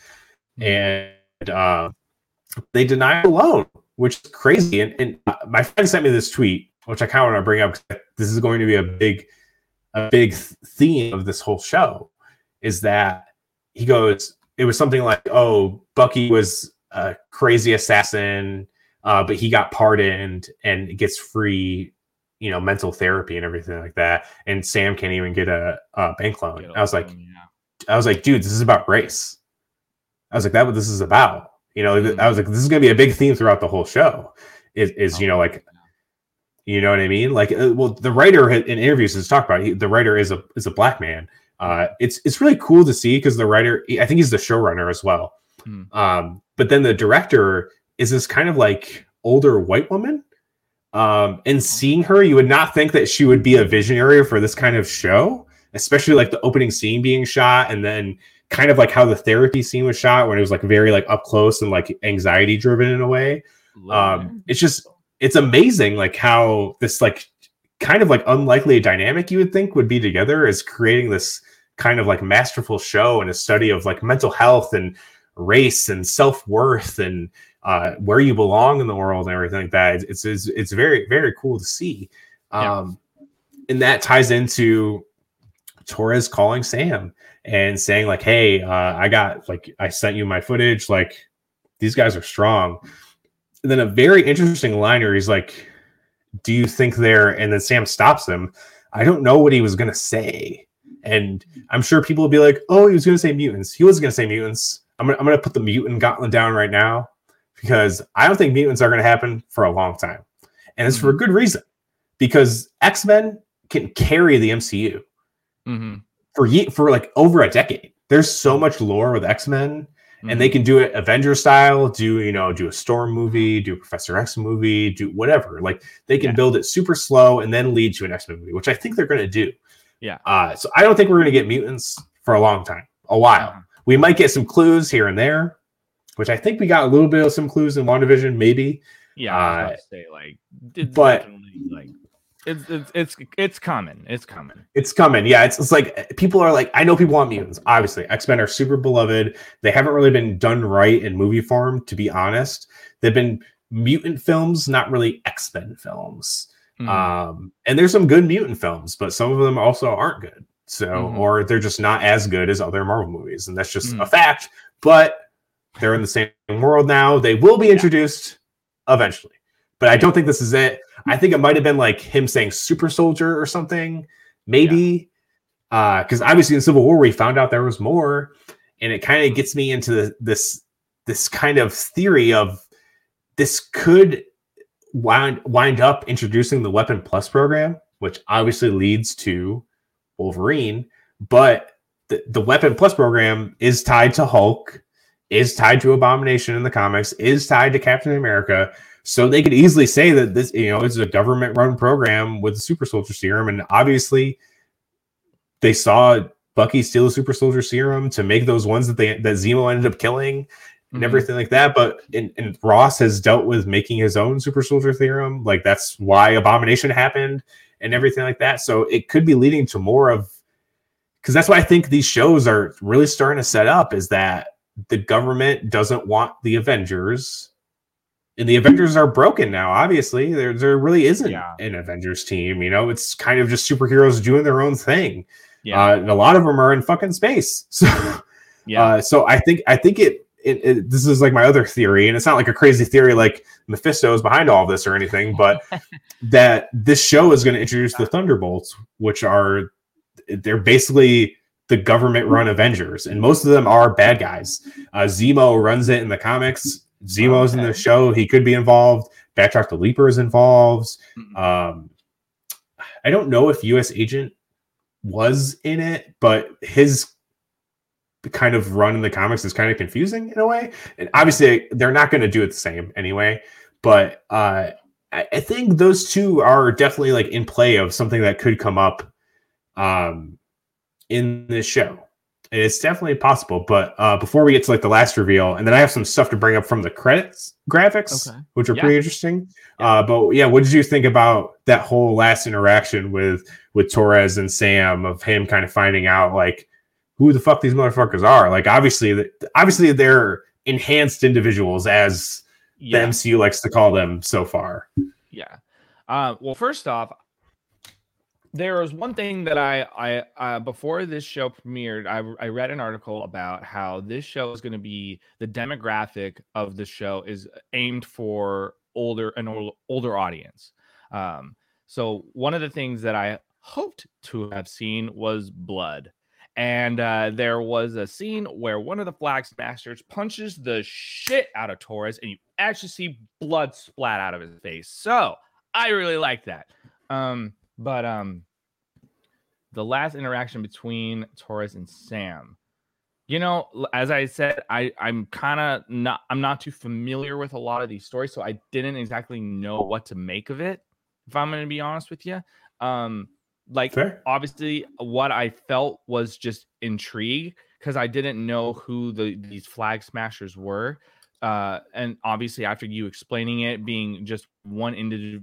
And uh, they denied a loan, which is crazy. And, and my friend sent me this tweet, which I kind of want to bring up because this is going to be a big, a big theme of this whole show. Is that he goes? It was something like, "Oh, Bucky was a crazy assassin, uh, but he got pardoned and gets free, you know, mental therapy and everything like that. And Sam can't even get a, a bank loan." I was like, yeah. I was like, dude, this is about race. I was like, that's what this is about. You know, mm-hmm. I was like, this is going to be a big theme throughout the whole show. Is, is oh, you know, like, you know what I mean? Like, uh, well, the writer in interviews has talked about it. He, the writer is a is a black man. Uh, it's it's really cool to see because the writer, I think he's the showrunner as well. Mm. Um, but then the director is this kind of like older white woman. Um, and seeing her, you would not think that she would be a visionary for this kind of show, especially like the opening scene being shot and then kind of like how the therapy scene was shot when it was like very like up close and like anxiety driven in a way. Um, it's just, it's amazing like how this like kind of like unlikely dynamic you would think would be together is creating this kind of like masterful show and a study of like mental health and race and self-worth and uh, where you belong in the world and everything like that. It's, it's, it's very, very cool to see. Um, yeah. And that ties into Torres calling Sam and saying like, hey, uh, I got like, I sent you my footage. Like these guys are strong. And then a very interesting line where he's like, do you think they're, and then Sam stops him. I don't know what he was going to say. And I'm sure people will be like, oh, he was going to say mutants. He was going to say mutants. I'm going I'm to put the mutant gauntlet down right now because I don't think mutants are going to happen for a long time. And it's mm-hmm. for a good reason because X-Men can carry the M C U. Mm-hmm. For ye- for like over a decade. There's so much lore with X-Men, mm-hmm. and they can do it Avenger style, do you know, do a Storm movie, do a Professor X movie, do whatever. Like they can yeah. build it super slow and then lead to an X-Men movie, which I think they're going to do. Yeah. Uh, so I don't think we're going to get mutants for a long time, a while. Uh-huh. We might get some clues here and there, which I think we got a little bit of some clues in WandaVision, maybe. Yeah, I was about to say like, it's but like. It's, it's it's it's coming. It's coming. It's coming. Yeah, it's, it's like people are like, I know people want mutants. Obviously, X-Men are super beloved. They haven't really been done right in movie form, to be honest. They've been mutant films, not really X-Men films. Mm. Um, and there's some good mutant films, but some of them also aren't good. So, mm. or they're just not as good as other Marvel movies, and that's just mm. a fact. But they're in the same world now. They will be introduced yeah. eventually, but I don't think this is it. I think it might have been like him saying super soldier or something, maybe. Yeah. Uh, because obviously in Civil War, we found out there was more. And it kind of gets me into the, this, this kind of theory of this could wind, wind up introducing the Weapon Plus program, which obviously leads to Wolverine. But the, the Weapon Plus program is tied to Hulk, is tied to Abomination in the comics, is tied to Captain America. So they could easily say that this, you know, it's a government run program with the super soldier serum. And obviously they saw Bucky steal the super soldier serum to make those ones that they, that Zemo ended up killing and mm-hmm. everything like that. But and, and Ross has dealt with making his own super soldier serum. Like that's why Abomination happened and everything like that. So it could be leading to more of, because that's why I think these shows are really starting to set up, is that the government doesn't want the Avengers. And the Avengers are broken now. Obviously, there there really isn't yeah. an Avengers team. You know, it's kind of just superheroes doing their own thing. Yeah, uh, and a lot of them are in fucking space. So, yeah. Uh, so I think I think it, it, it. This is like my other theory, and it's not like a crazy theory like Mephisto is behind all of this or anything, but that this show is going to introduce the Thunderbolts, which are they're basically the government-run Avengers, and most of them are bad guys. Uh, Zemo runs it in the comics. Zemo's okay. in the show. He could be involved. Batroc the Leaper is involved. Um, I don't know if U S Agent was in it, but his kind of run in the comics is kind of confusing in a way. And obviously, they're not going to do it the same anyway. But uh, I, I think those two are definitely like in play of something that could come up um, in this show. It's definitely possible, but uh, before we get to like the last reveal, and then I have some stuff to bring up from the credits graphics, okay. which are yeah. pretty interesting. Yeah. Uh, but yeah, what did you think about that whole last interaction with with Torres and Sam, of him kind of finding out like who the fuck these motherfuckers are? Like obviously, obviously they're enhanced individuals, as yeah. the M C U likes to call them so far. Yeah. Uh, well, first off, there was one thing that I, I uh, before this show premiered, I, I read an article about how this show is going to be, the demographic of the show is aimed for older an old, older audience. Um, so one of the things that I hoped to have seen was blood. And uh, there was a scene where one of the Flag Smashers punches the shit out of Torres, and you actually see blood splat out of his face. So I really like that. Um, But um, the last interaction between Torres and Sam, you know, as I said, I I'm kind of not I'm not too familiar with a lot of these stories, so I didn't exactly know what to make of it. If I'm going to be honest with you, um, like Fair. obviously, what I felt was just intrigue because I didn't know who the these Flag Smashers were, uh, and obviously after you explaining it being just one individual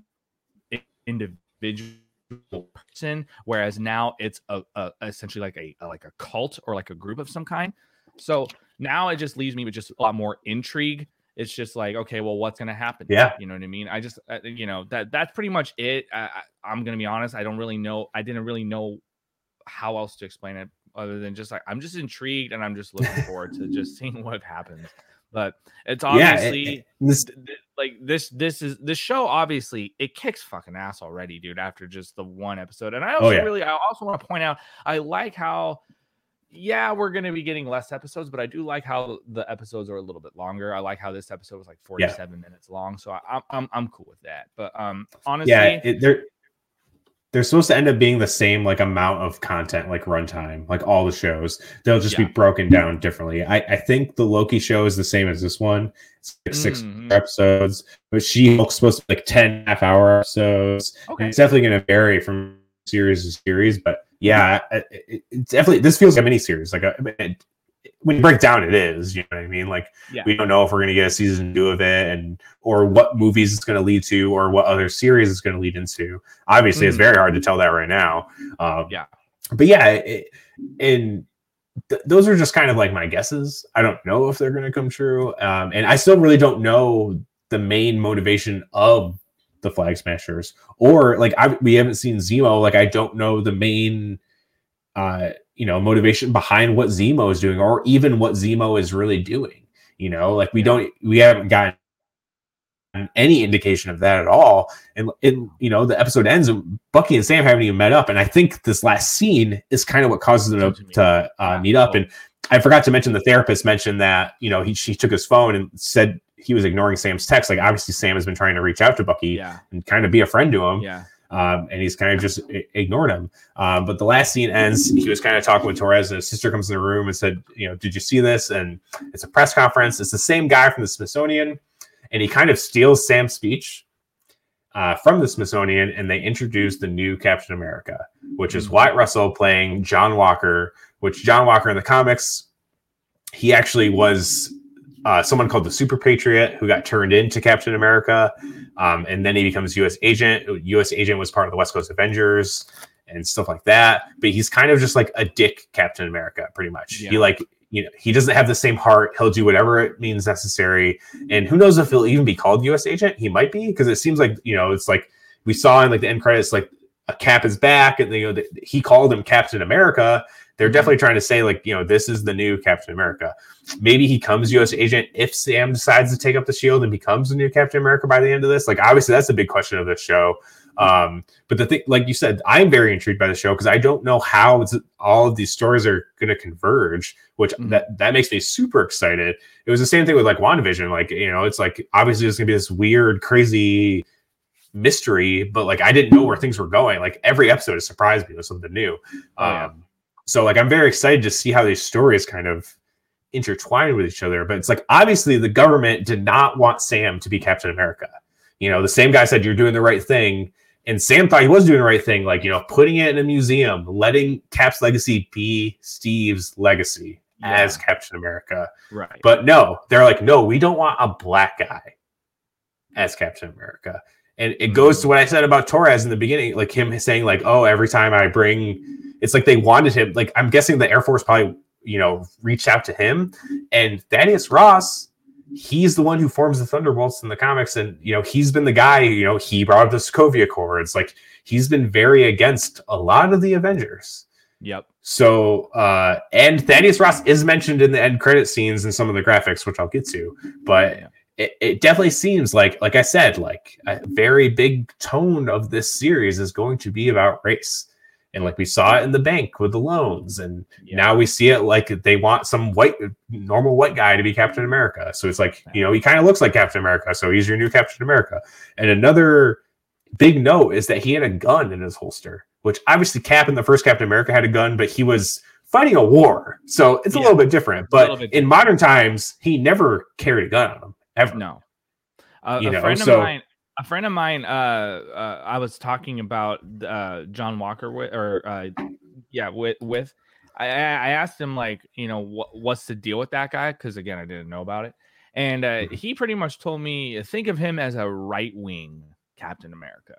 individual person, whereas now it's a, a essentially like a, a like a cult or like a group of some kind. So now it just leaves me with just a lot more intrigue. It's just like, okay, well, what's gonna happen? Yeah, you know what I mean. I just uh, you know that that's pretty much it. I, I, I'm gonna be honest. I don't really know. I didn't really know how else to explain it other than just like I'm just intrigued and I'm just looking forward to just seeing what happens. But it's obviously yeah, it, it, this, th- th- like this. This is this show. Obviously, it kicks fucking ass already, dude. After just the one episode, and I also oh, yeah. really, I also want to point out, I like how, yeah, we're going to be getting less episodes, but I do like how the episodes are a little bit longer. I like how this episode was like forty-seven yeah. minutes long, so I, I'm I'm cool with that. But um, honestly, yeah, it, they're they're supposed to end up being the same like amount of content, like runtime, like all the shows. They'll just yeah. be broken down differently. I, I think the Loki show is the same as this one. It's like six mm-hmm. episodes, but She-Hulk's supposed to be like ten half hour episodes. Okay. And it's definitely going to vary from series to series, but yeah, it, it, it's definitely, this feels like a mini series. Like a, it, when you break down, it is, you know what I mean? Like yeah. we don't know if we're going to get a season two of it, and or what movies it's going to lead to, or what other series it's going to lead into. Obviously, mm-hmm. it's very hard to tell that right now. Um, yeah, but yeah, it, and th- those are just kind of like my guesses. I don't know if they're going to come true, um, and I still really don't know the main motivation of the Flag Smashers, or like I, we haven't seen Zemo. Like I don't know the main. Uh, you know, motivation behind what Zemo is doing, or even what Zemo is really doing. You know, like we don't, we haven't gotten any indication of that at all. And, and you know, the episode ends and Bucky and Sam haven't even met up. And I think this last scene is kind of what causes them to, to uh, meet up. And I forgot to mention, the therapist mentioned that, you know, he, she took his phone and said he was ignoring Sam's text. Like obviously Sam has been trying to reach out to Bucky yeah. and kind of be a friend to him. Yeah. Um, and he's kind of just ignored him. Um, but the last scene ends. He was kind of talking with Torres, and his sister comes in the room and said, "You know, did you see this?" And it's a press conference. It's the same guy from the Smithsonian, and he kind of steals Sam's speech uh, from the Smithsonian, and they introduce the new Captain America, which is Wyatt Russell playing John Walker. Which John Walker in the comics, he actually was uh, someone called the Super Patriot who got turned into Captain America. Um, and then he becomes U S agent. U S agent was part of the West Coast Avengers and stuff like that. But he's kind of just like a dick Captain America, pretty much. Yeah. He like, you know, he doesn't have the same heart. He'll do whatever it means necessary. And who knows if he'll even be called U S agent? He might be, because it seems like, you know, it's like we saw in like the end credits, like a Cap is back, and you know, the, he called him Captain America. They're definitely trying to say, like, you know, this is the new Captain America. Maybe he comes U S agent if Sam decides to take up the shield and becomes the new Captain America by the end of this. Like, obviously, that's a big question of this show. Um, but the thing, like you said, I'm very intrigued by the show because I don't know how it's, all of these stories are going to converge, which mm-hmm. that, that makes me super excited. It was the same thing with like WandaVision. Like, you know, it's like, obviously, there's going to be this weird, crazy mystery, but like, I didn't know where things were going. Like, every episode has surprised me with something new. Oh, yeah. Um, So, like, I'm very excited to see how these stories kind of intertwine with each other. But it's like, obviously, the government did not want Sam to be Captain America. You know, the same guy said, you're doing the right thing. And Sam thought he was doing the right thing. Like, you know, putting it in a museum, letting Cap's legacy be Steve's legacy yeah. as Captain America. Right. But no, they're like, no, we don't want a black guy as Captain America. And it mm-hmm. goes to what I said about Torres in the beginning, like him saying, like, oh, every time I bring... It's like they wanted him. Like, I'm guessing the Air Force probably, you know, reached out to him. And Thaddeus Ross, he's the one who forms the Thunderbolts in the comics. And, you know, he's been the guy, you know, he brought up the Sokovia Accords. Like, he's been very against a lot of the Avengers. Yep. So, uh, and Thaddeus Ross is mentioned in the end credit scenes and some of the graphics, which I'll get to. But yeah. it, it definitely seems like, like I said, like a very big tone of this series is going to be about race. And like we saw it in The Bank with the loans, and yeah. now we see it like they want some white, normal white guy to be Captain America. So it's like, you know, he kind of looks like Captain America, so he's your new Captain America. And another big note is that he had a gun in his holster, which obviously Cap in the first Captain America had a gun, but he was fighting a war, so it's a yeah. little bit different. But bit different. In modern times, he never carried a gun on him ever. No, uh, you a know, friend so. of mine. A friend of mine, uh, uh, I was talking about uh, John Walker with, or uh, yeah, with, with I, I asked him, like, you know, what, what's the deal with that guy? Because again, I didn't know about it, and uh, he pretty much told me, think of him as a right wing Captain America.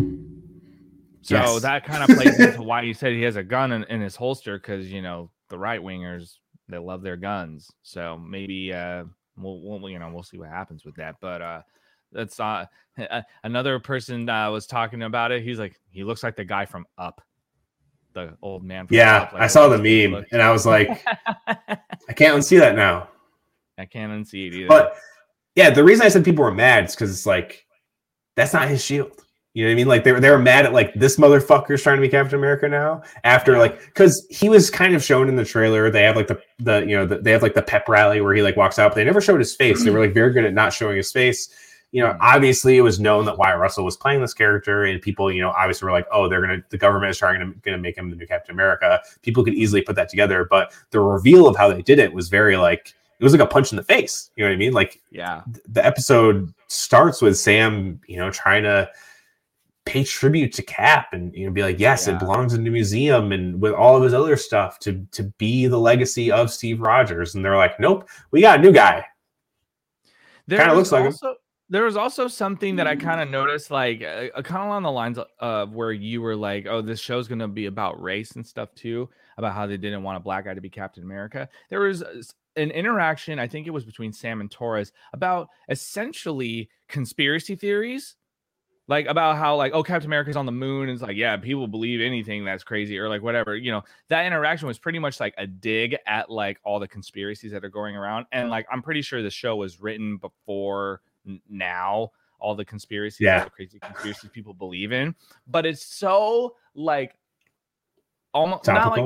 So yes. that kind of plays into why he said he has a gun in, in his holster, because you know the right wingers, they love their guns. So maybe uh, we'll, we'll you know we'll see what happens with that, but. Uh, That's uh, another person uh, was talking about it. He's like, he looks like the guy from Up, the old man. From yeah, Up, like, I saw the meme, and I was like, I can't unsee that now. I can't unsee it either. But yeah, the reason I said people were mad is because it's like, that's not his shield. You know what I mean? Like they were they were mad at like this motherfucker's trying to be Captain America now after yeah. like because he was kind of shown in the trailer. They have like the the you know the, they have like the pep rally where he like walks out, but they never showed his face. They were like very good at not showing his face. You know, obviously it was known that Wyatt Russell was playing this character, and people, you know, obviously were like, oh, they're going to, the government is trying to going to make him the new Captain America. People could easily put that together, but the reveal of how they did it was very like, it was like a punch in the face. You know what I mean? Like, yeah, th- the episode starts with Sam, you know, trying to pay tribute to Cap and, you know, be like, yes, yeah. it belongs in the museum and with all of his other stuff to, to be the legacy of Steve Rogers. And they're like, nope, we got a new guy. Kind of looks like also- him. There was also something that I kind of noticed, like uh, kind of along the lines of where you were like, oh, this show's going to be about race and stuff too, about how they didn't want a black guy to be Captain America. There was an interaction, I think it was between Sam and Torres, about essentially conspiracy theories, like about how like, oh, Captain America's on the moon. And it's like, yeah, people believe anything that's crazy or like whatever, you know, that interaction was pretty much like a dig at like all the conspiracies that are going around. And like, I'm pretty sure the show was written before now all the conspiracies, yeah. all the crazy conspiracies people believe in, but it's so like almost topical. not like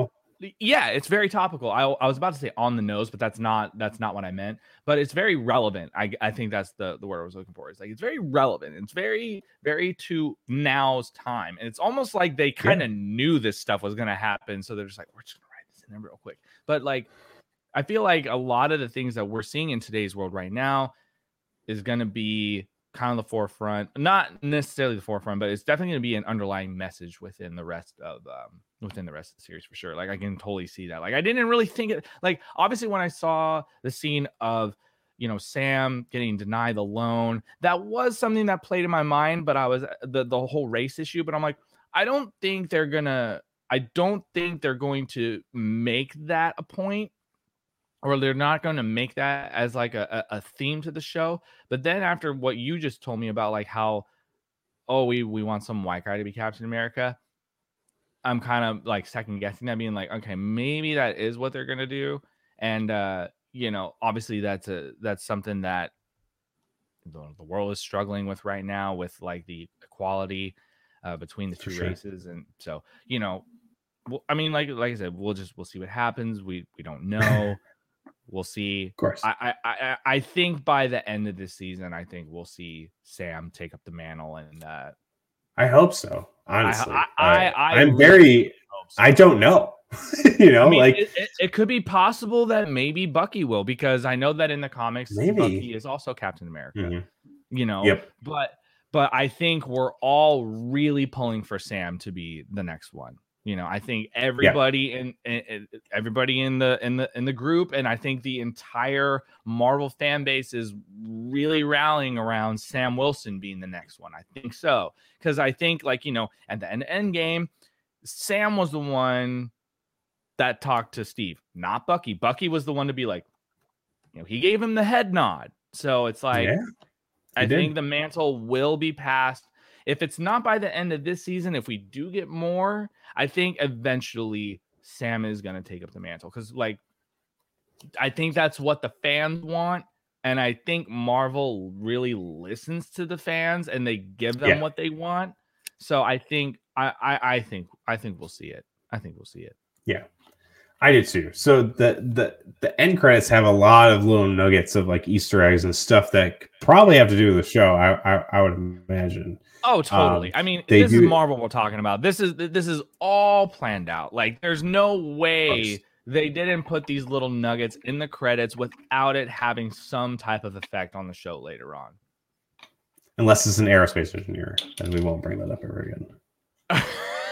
Yeah, it's very topical. I, I was about to say on the nose, but that's not that's not what I meant. But it's very relevant. I, I think that's the, the word I was looking for. It's like it's very relevant. It's very, very to now's time. And it's almost like they kind of yeah. knew this stuff was gonna happen. So they're just like, we're just gonna write this in real quick. But like I feel like a lot of the things that we're seeing in today's world right now is gonna be kind of the forefront, not necessarily the forefront, but it's definitely going to be an underlying message within the rest of um, within the rest of the series for sure. Like I can totally see that. Like I didn't really think it. Like obviously when I saw the scene of you know Sam getting denied the loan, that was something that played in my mind. But I was the the whole race issue. But I'm like, I don't think they're gonna. I don't think they're going to make that a point. Or they're not going to make that as like a, a theme to the show. But then after what you just told me about like how, oh, we, we want some white guy to be Captain America. I'm kind of like second guessing that, being like, okay, maybe that is what they're going to do. And, uh, you know, obviously that's a, that's something that the, the world is struggling with right now with like the equality uh, between the two sure. races. And so, you know, well, I mean, like, like I said, we'll just, we'll see what happens. We, we don't know. We'll see. Of course. I, I I think by the end of this season, I think we'll see Sam take up the mantle, and uh, I hope so. Honestly, I, I, I, I'm I very. Really so. I don't know. you know, I mean, like it, it, it could be possible that maybe Bucky will, because I know that in the comics, maybe. Bucky is also Captain America. Mm-hmm. You know, yep. but but I think we're all really pulling for Sam to be the next one. You know, I think everybody yeah. in, in everybody in the in the in the group, and I think the entire Marvel fan base is really rallying around Sam Wilson being the next one. I think so, because I think, like, you know, at the end end game, Sam was the one that talked to Steve, not Bucky. Bucky was the one to be like, you know, he gave him the head nod. So it's like, yeah, I did. think the mantle will be passed. If it's not by the end of this season, if we do get more, I think eventually Sam is going to take up the mantle, because, like, I think that's what the fans want. And I think Marvel really listens to the fans and they give them yeah. what they want. So I think, I, I, I think, I think we'll see it. I think we'll see it. Yeah, I did too. So the, the, the end credits have a lot of little nuggets of like Easter eggs and stuff that probably have to do with the show. I, I, I would imagine. Oh, totally. Um, I mean, this do... is Marvel we're talking about. This is this is all planned out. Like, there's no way they didn't put these little nuggets in the credits without it having some type of effect on the show later on. Unless it's an aerospace engineer, and we won't bring that up ever again.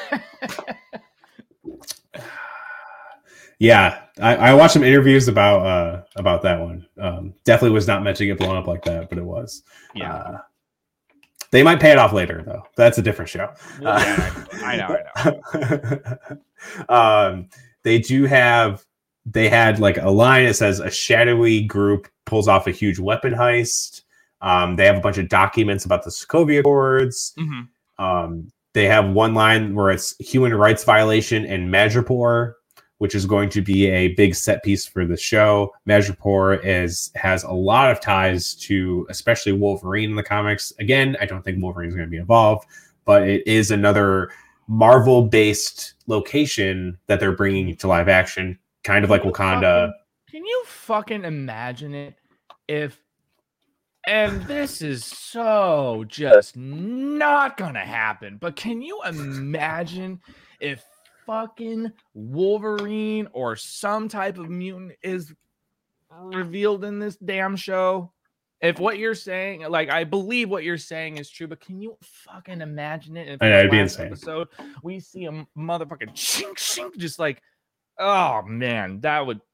Yeah, I, I watched some interviews about uh, about that one. Um, definitely was not meant to get blown up like that, but it was. Yeah. Uh, They might pay it off later, though. That's a different show. Well, yeah, I know, I know. um, they do have, they had like a line that says a shadowy group pulls off a huge weapon heist. Um, they have a bunch of documents about the Sokovia Accords. Mm-hmm. Um, they have one line where it's human rights violation in Madripoor, which is going to be a big set piece for the show. Madripoor is has a lot of ties to especially Wolverine in the comics. Again, I don't think Wolverine is going to be involved, but it is another Marvel-based location that they're bringing to live action, kind of like Wakanda. Fucking, can you fucking imagine it if, and this is so just not going to happen, but can you imagine if fucking Wolverine or some type of mutant is revealed in this damn show? If what you're saying, like, I believe what you're saying is true, but can you fucking imagine it? If I know, it'd be insane. Episode, we see a motherfucking shink shink, just like, oh man, that would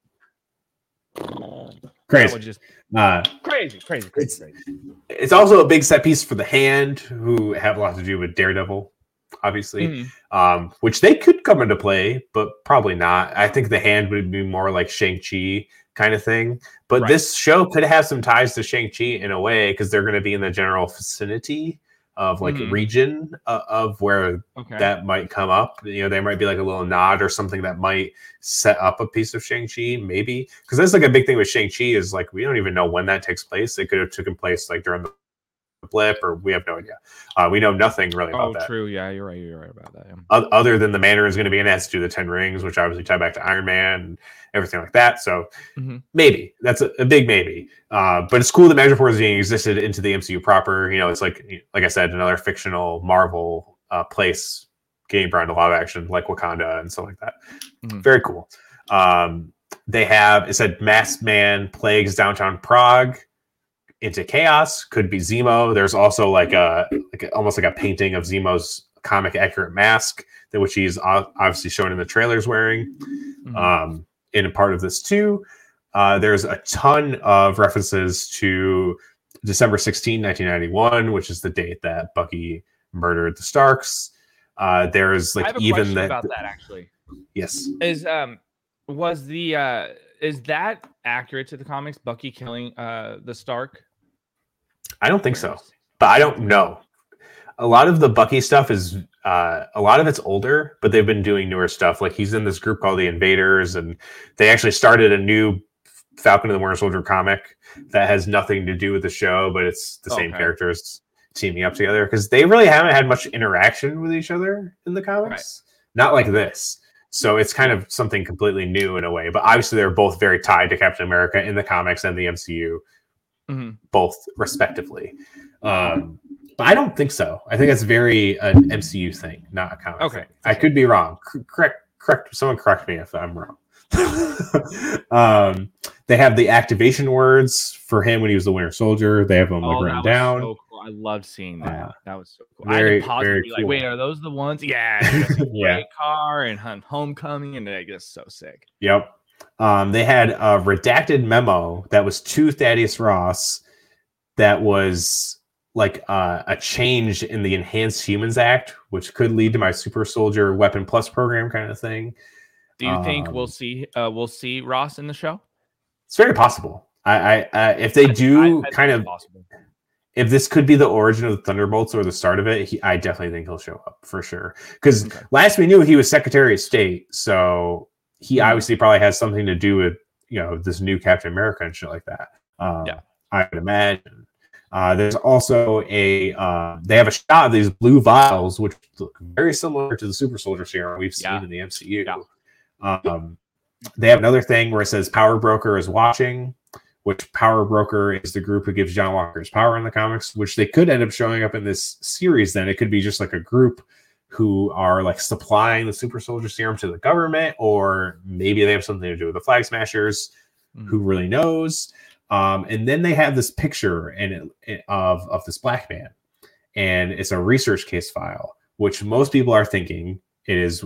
crazy. That would just uh, crazy, crazy, crazy, it's, crazy. It's also a big set piece for the Hand, who have a lot to do with Daredevil. Obviously, mm-hmm. um, which they could come into play, but probably not. I think the Hand would be more like Shang-Chi kind of thing. But right. this show could have some ties to Shang-Chi in a way, because they're going to be in the general vicinity of like mm-hmm. region uh, of where okay. that might come up. You know, there might be like a little nod or something that might set up a piece of Shang-Chi, maybe. Because that's like a big thing with Shang-Chi is like, we don't even know when that takes place. It could have taken place like during the blip, or we have no idea. Uh, we know nothing really about oh, that. true. Yeah, you're right. You're right about that. Yeah. O- other than the Mandarin is going to be in it, has to do the Ten Rings, which obviously tie back to Iron Man and everything like that. So Mm-hmm. maybe that's a, a big maybe. Uh, but it's cool that Magic Wars being existed into the M C U proper. You know, it's like like I said, another fictional Marvel uh, place getting brought into live action, like Wakanda and stuff like that. Mm-hmm. Very cool. Um, they have it said Masked Man plagues downtown Prague into chaos. Could be Zemo. There's also like a like a, almost like a painting of Zemo's comic accurate mask that which he's obviously shown in the trailers wearing. Mm-hmm. Um, in a part of this too, uh, there's a ton of references to December sixteenth, nineteen ninety-one, which is the date that Bucky murdered the Starks. Uh, there's like I have a even question the, about that actually. Yes. Is um was the uh is that accurate to the comics? Bucky killing uh the Stark? I don't think so, but I don't know. A lot of the Bucky stuff is uh, a lot of it's older, but they've been doing newer stuff. Like he's in this group called the Invaders, and they actually started a new Falcon and the Winter Soldier comic that has nothing to do with the show, but it's the same okay. characters teaming up together because they really haven't had much interaction with each other in the comics. Right. Not like this. So it's kind of something completely new in a way. But obviously they're both very tied to Captain America in the comics and the M C U, mm-hmm. both respectively. Um, but I don't think so. I think that's very an M C U thing, not a comic okay. thing. I could be wrong. C- correct, correct. Someone correct me if I'm wrong. um, they have the activation words for him when he was the Winter Soldier. They have them like oh, written down. So cool. I loved seeing that. Uh, that was so cool. Very, I had to pause very and be cool. like, wait, are those the ones? Yeah. yeah. Great car and Hunt Homecoming, and they're just so sick. Yep. Um, they had a redacted memo that was to Thaddeus Ross that was like uh, a change in the Enhanced Humans Act, which could lead to my Super Soldier Weapon Plus program kind of thing. Do you um, think we'll see uh, we'll see Ross in the show? It's very possible. I, I uh, if they do I, I kind of possible. If this could be the origin of the Thunderbolts or the start of it, he, I definitely think he'll show up for sure. Because okay. last we knew, he was Secretary of State, so he mm-hmm. obviously probably has something to do with you know this new Captain America and shit like that. Um, yeah, I would imagine. Uh, there's also a uh, they have a shot of these blue vials, which look very similar to the Super Soldier serum we've seen yeah. in the M C U. Yeah. Um, they have another thing where it says Power Broker is watching, which Power Broker is the group who gives John Walker his power in the comics, which they could end up showing up in this series. Then it could be just like a group who are like supplying the Super Soldier serum to the government, or maybe they have something to do with the Flag Smashers. Mm. Who really knows? Um, and then they have this picture and it, it, of of this black man, and it's a research case file, which most people are thinking it is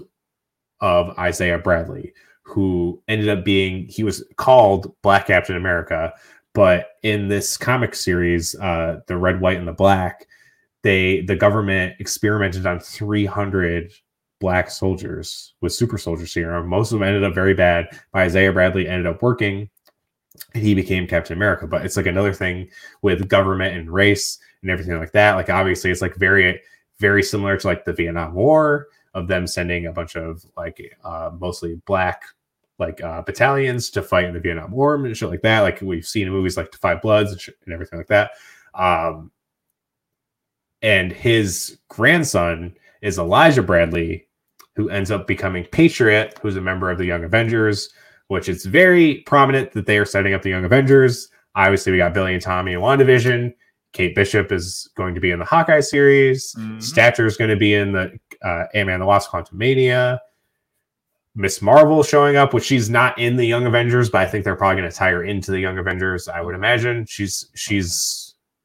of Isaiah Bradley, who ended up being he was called Black Captain America, but in this comic series, uh, the Red, White, and the Black, they the government experimented on three hundred black soldiers with Super Soldier serum. Most of them ended up very bad. But Isaiah Bradley ended up working. And he became Captain America. But it's like another thing with government and race and everything like that. Like obviously it's like very, very similar to like the Vietnam War of them sending a bunch of like uh, mostly black like uh, battalions to fight in the Vietnam War and shit like that. Like we've seen in movies like To Five Bloods and, shit and everything like that. Um, and his grandson is Elijah Bradley, who ends up becoming Patriot, who's a member of the Young Avengers, which it's very prominent that they are setting up the Young Avengers. Obviously, we got Billy and Tommy in WandaVision. Kate Bishop is going to be in the Hawkeye series. Mm-hmm. Stature is going to be in the uh, Ant-Man and the Wasp: Quantumania. Miss Marvel showing up, which she's not in the Young Avengers, but I think they're probably going to tie her into the Young Avengers. I would imagine she's she's.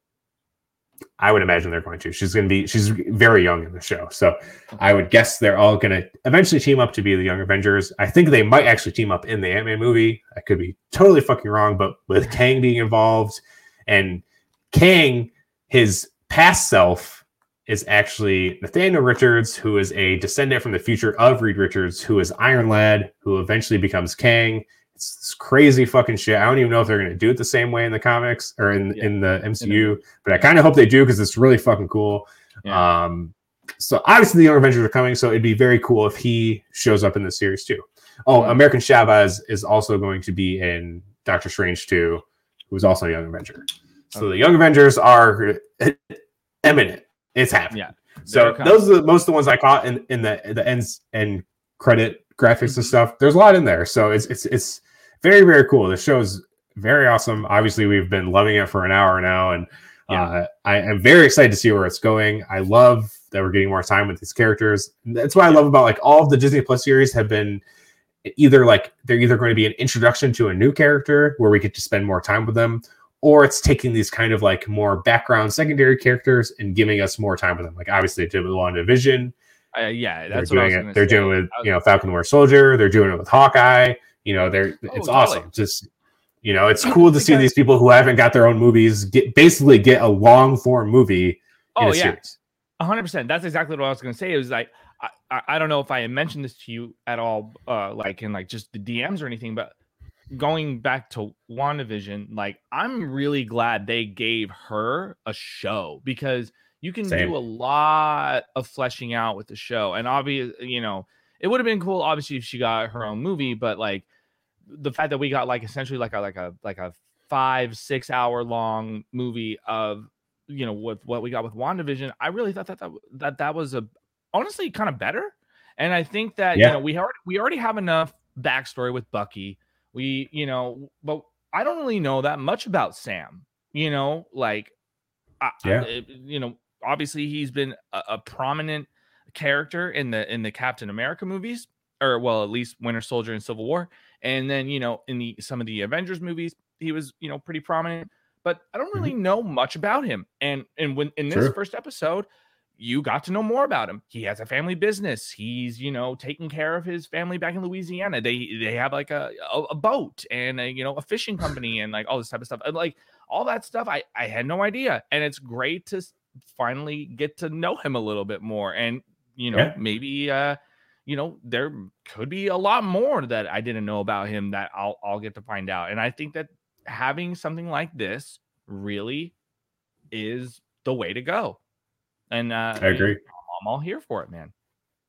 I would imagine they're going to. She's going to be. She's very young in the show, so I would guess they're all going to eventually team up to be the Young Avengers. I think they might actually team up in the Ant-Man movie. I could be totally fucking wrong, but with Kang being involved, and Kang, his past self is actually Nathaniel Richards, who is a descendant from the future of Reed Richards, who is Iron Lad, who eventually becomes Kang. It's this crazy fucking shit. I don't even know if they're going to do it the same way in the comics or in, yeah. in the M C U, mm-hmm. but I kind of hope they do because it's really fucking cool. Yeah. Um, so obviously the Young Avengers are coming, so it'd be very cool if he shows up in the series too. Oh, mm-hmm. American Chavez is also going to be in Doctor Strange two, who is also a Young Avenger. So okay. the Young Avengers are imminent. It's happening. Yeah. So those are the, most of the ones I caught in, in the the ends and credit graphics mm-hmm. and stuff. There's a lot in there. So it's it's it's very, very cool. The show is very awesome. Obviously, we've been loving it for an hour now, and yeah. uh, I am very excited to see where it's going. I love that we're getting more time with these characters. That's what I love about like all of the Disney Plus series have been either like they're either going to be an introduction to a new character where we get to spend more time with them, or it's taking these kind of like more background secondary characters and giving us more time with them. Like obviously they did with WandaVision. Uh, yeah, that's they're what doing I was it. They're say. doing it with you know Falcon and Winter Soldier. They're doing it with Hawkeye. You know, they're oh, it's totally. awesome. Just you know, it's cool to see these people who haven't got their own movies get basically get a long form movie. Oh in a yeah, series. A hundred percent. That's exactly what I was going to say. It was like I, I, I don't know if I had mentioned this to you at all, uh, like in like just the D Ms or anything, but going back to WandaVision, like I'm really glad they gave her a show because you can Same. do a lot of fleshing out with the show. And obviously, you know, it would have been cool, obviously, if she got her own movie, but like the fact that we got like essentially like a like a like a five, six hour long movie of, you know, with what we got with WandaVision, I really thought that that that, that was a honestly kind of better. And I think that, yeah. you know, we already we already have enough backstory with Bucky. We, you know, but I don't really know that much about Sam, you know, like, yeah. I, you know, obviously he's been a, a prominent character in the, in the Captain America movies, or well, at least Winter Soldier and Civil War. And then, you know, in the, some of the Avengers movies, he was, you know, pretty prominent, but I don't really mm-hmm. know much about him. And, and when in this sure. first episode, you got to know more about him. He has a family business. He's, you know, taking care of his family back in Louisiana. They they have like a, a, a boat and a, you know, a fishing company and like all this type of stuff. And like all that stuff, I, I had no idea. And it's great to finally get to know him a little bit more. And, you know, yeah. maybe, uh, you know, there could be a lot more that I didn't know about him that I'll, I'll get to find out. And I think that having something like this really is the way to go. And uh, I agree. I'm all here for it, man.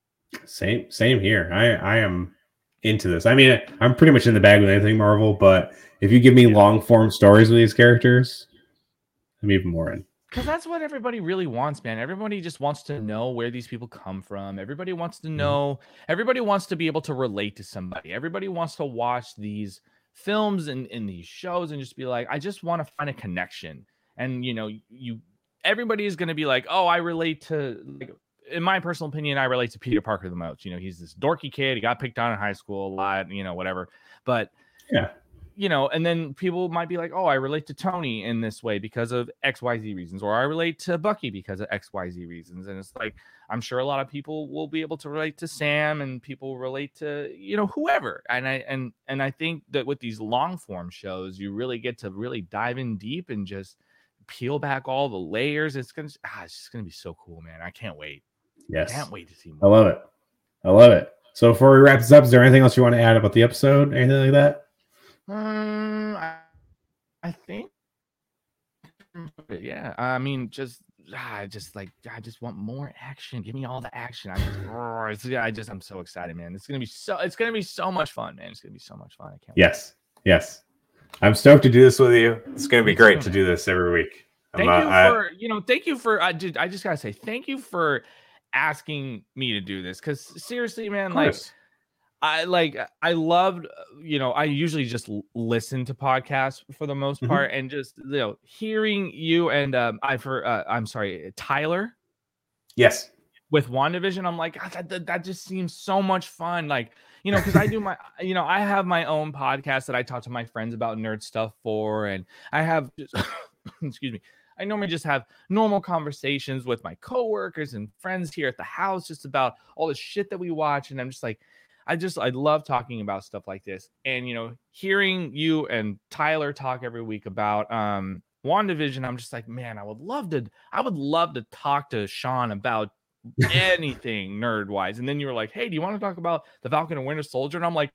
Same, same here. I, I am into this. I mean, I'm pretty much in the bag with anything Marvel, but if you give me yeah. long form stories with these characters, I'm even more in. Because that's what everybody really wants, man. Everybody just wants to know where these people come from. Everybody wants to know. Mm-hmm. Everybody wants to be able to relate to somebody. Everybody wants to watch these films and, and these shows and just be like, I just want to find a connection. And, you know, you. Everybody is going to be like, oh, I relate to, like, in my personal opinion, I relate to Peter Parker the most. You know, he's this dorky kid. He got picked on in high school a lot, you know, whatever. But, yeah, you know, and then people might be like, oh, I relate to Tony in this way because of X Y Z reasons, or I relate to Bucky because of X Y Z reasons. And it's like, I'm sure a lot of people will be able to relate to Sam and people relate to, you know, whoever. And I, and, and I think that with these long form shows, you really get to really dive in deep and just peel back all the layers. It's gonna ah, it's just gonna be so cool, man. I can't wait. Yes, can't wait to see more. I love it. I love it. So before we wrap this up, is there anything else you want to add about the episode? Anything like that? Um, I, I think, yeah. I mean, just I just like I just want more action. Give me all the action. I just, oh, it's, yeah, I just I'm so excited, man. It's gonna be so it's gonna be so much fun, man. It's gonna be so much fun. I can't. Yes. Wait. Yes. I'm stoked to do this with you. It's going to be great to do this every week. Thank I'm, you uh, for, I, you know, thank you for, I just, I just got to say, thank you for asking me to do this. Cause seriously, man, like I, like, I loved, you know, I usually just listen to podcasts for the most mm-hmm. part and just, you know, hearing you and um, I, for, uh, I'm sorry, Tyler. Yes. With WandaVision, I'm like, God, that, that, that just seems so much fun. Like, you know, because I do my, you know, I have my own podcast that I talk to my friends about nerd stuff for. And I have, just, excuse me, I normally just have normal conversations with my coworkers and friends here at the house, just about all the shit that we watch. And I'm just like, I just, I love talking about stuff like this. And, you know, hearing you and Tyler talk every week about um, WandaVision, I'm just like, man, I would love to, I would love to talk to Sean about anything nerd wise. And then you were like, hey, do you want to talk about the Falcon and Winter Soldier? And I'm like,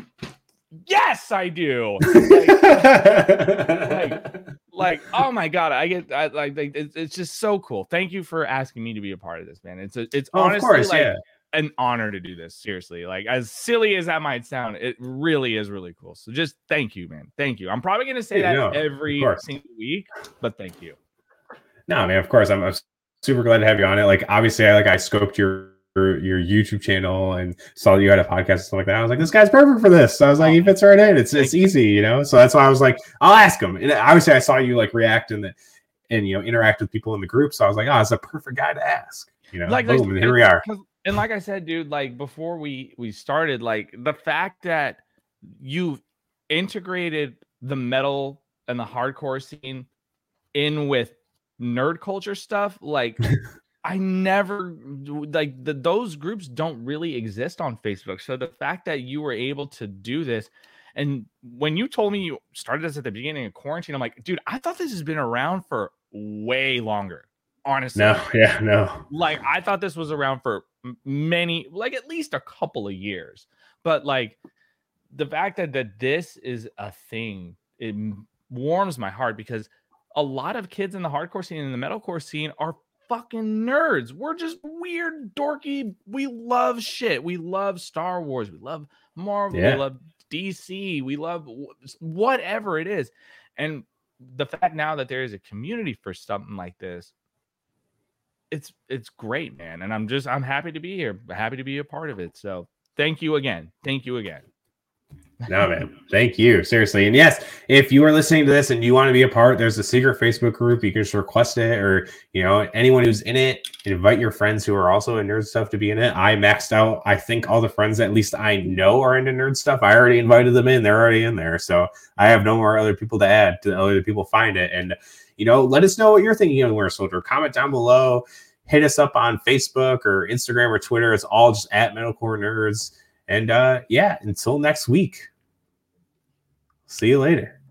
yes, I do. like, like, like, oh my God, I get I, like it's, it's just so cool. Thank you for asking me to be a part of this, man. It's a, it's oh, honestly of course, like yeah. an honor to do this. Seriously, like as silly as that might sound, it really is really cool. So just thank you, man. Thank you. I'm probably gonna say Hey, that no, every single week, but thank you. No, man, of course. I'm, I'm super glad to have you on it. Like, obviously, I like I scoped your your YouTube channel and saw that you had a podcast and stuff like that. I was like, this guy's perfect for this. So I was like, he fits right in. It's it's easy, you know. So that's why I was like, I'll ask him. And obviously, I saw you like react and the and you know interact with people in the group. So I was like, oh, it's a perfect guy to ask. You know, like, boom, like and here we are. And like I said, dude, like before we we started, like the fact that you've integrated the metal and the hardcore scene in with nerd culture stuff, like I never like the, those groups don't really exist on Facebook. So the fact that you were able to do this, and when you told me you started this at the beginning of quarantine, I'm like, dude, I thought this has been around for way longer. Honestly, no, yeah, no. Like I thought this was around for many, like at least a couple of years. But like the fact that that this is a thing, it warms my heart because a lot of kids in the hardcore scene and the metalcore scene are fucking nerds. We're just weird, dorky. We love shit. We love Star Wars. We love Marvel. Yeah. We love D C. We love whatever it is. And the fact now that there is a community for something like this, it's it's great, man. And I'm just I'm happy to be here. Happy to be a part of it. So thank you again. Thank you again. No, man. Thank you. Seriously. And yes, if you are listening to this and you want to be a part, there's a secret Facebook group. You can just request it, or, you know, anyone who's in it, invite your friends who are also in nerd stuff to be in it. I maxed out, I think, all the friends that at least I know are into nerd stuff. I already invited them in. They're already in there. So I have no more other people to add to other people find it. And, you know, let us know what you're thinking of Winter Soldier. Comment down below. Hit us up on Facebook or Instagram or Twitter. It's all just at Metalcore Nerds. And uh, yeah, until next week. See you later.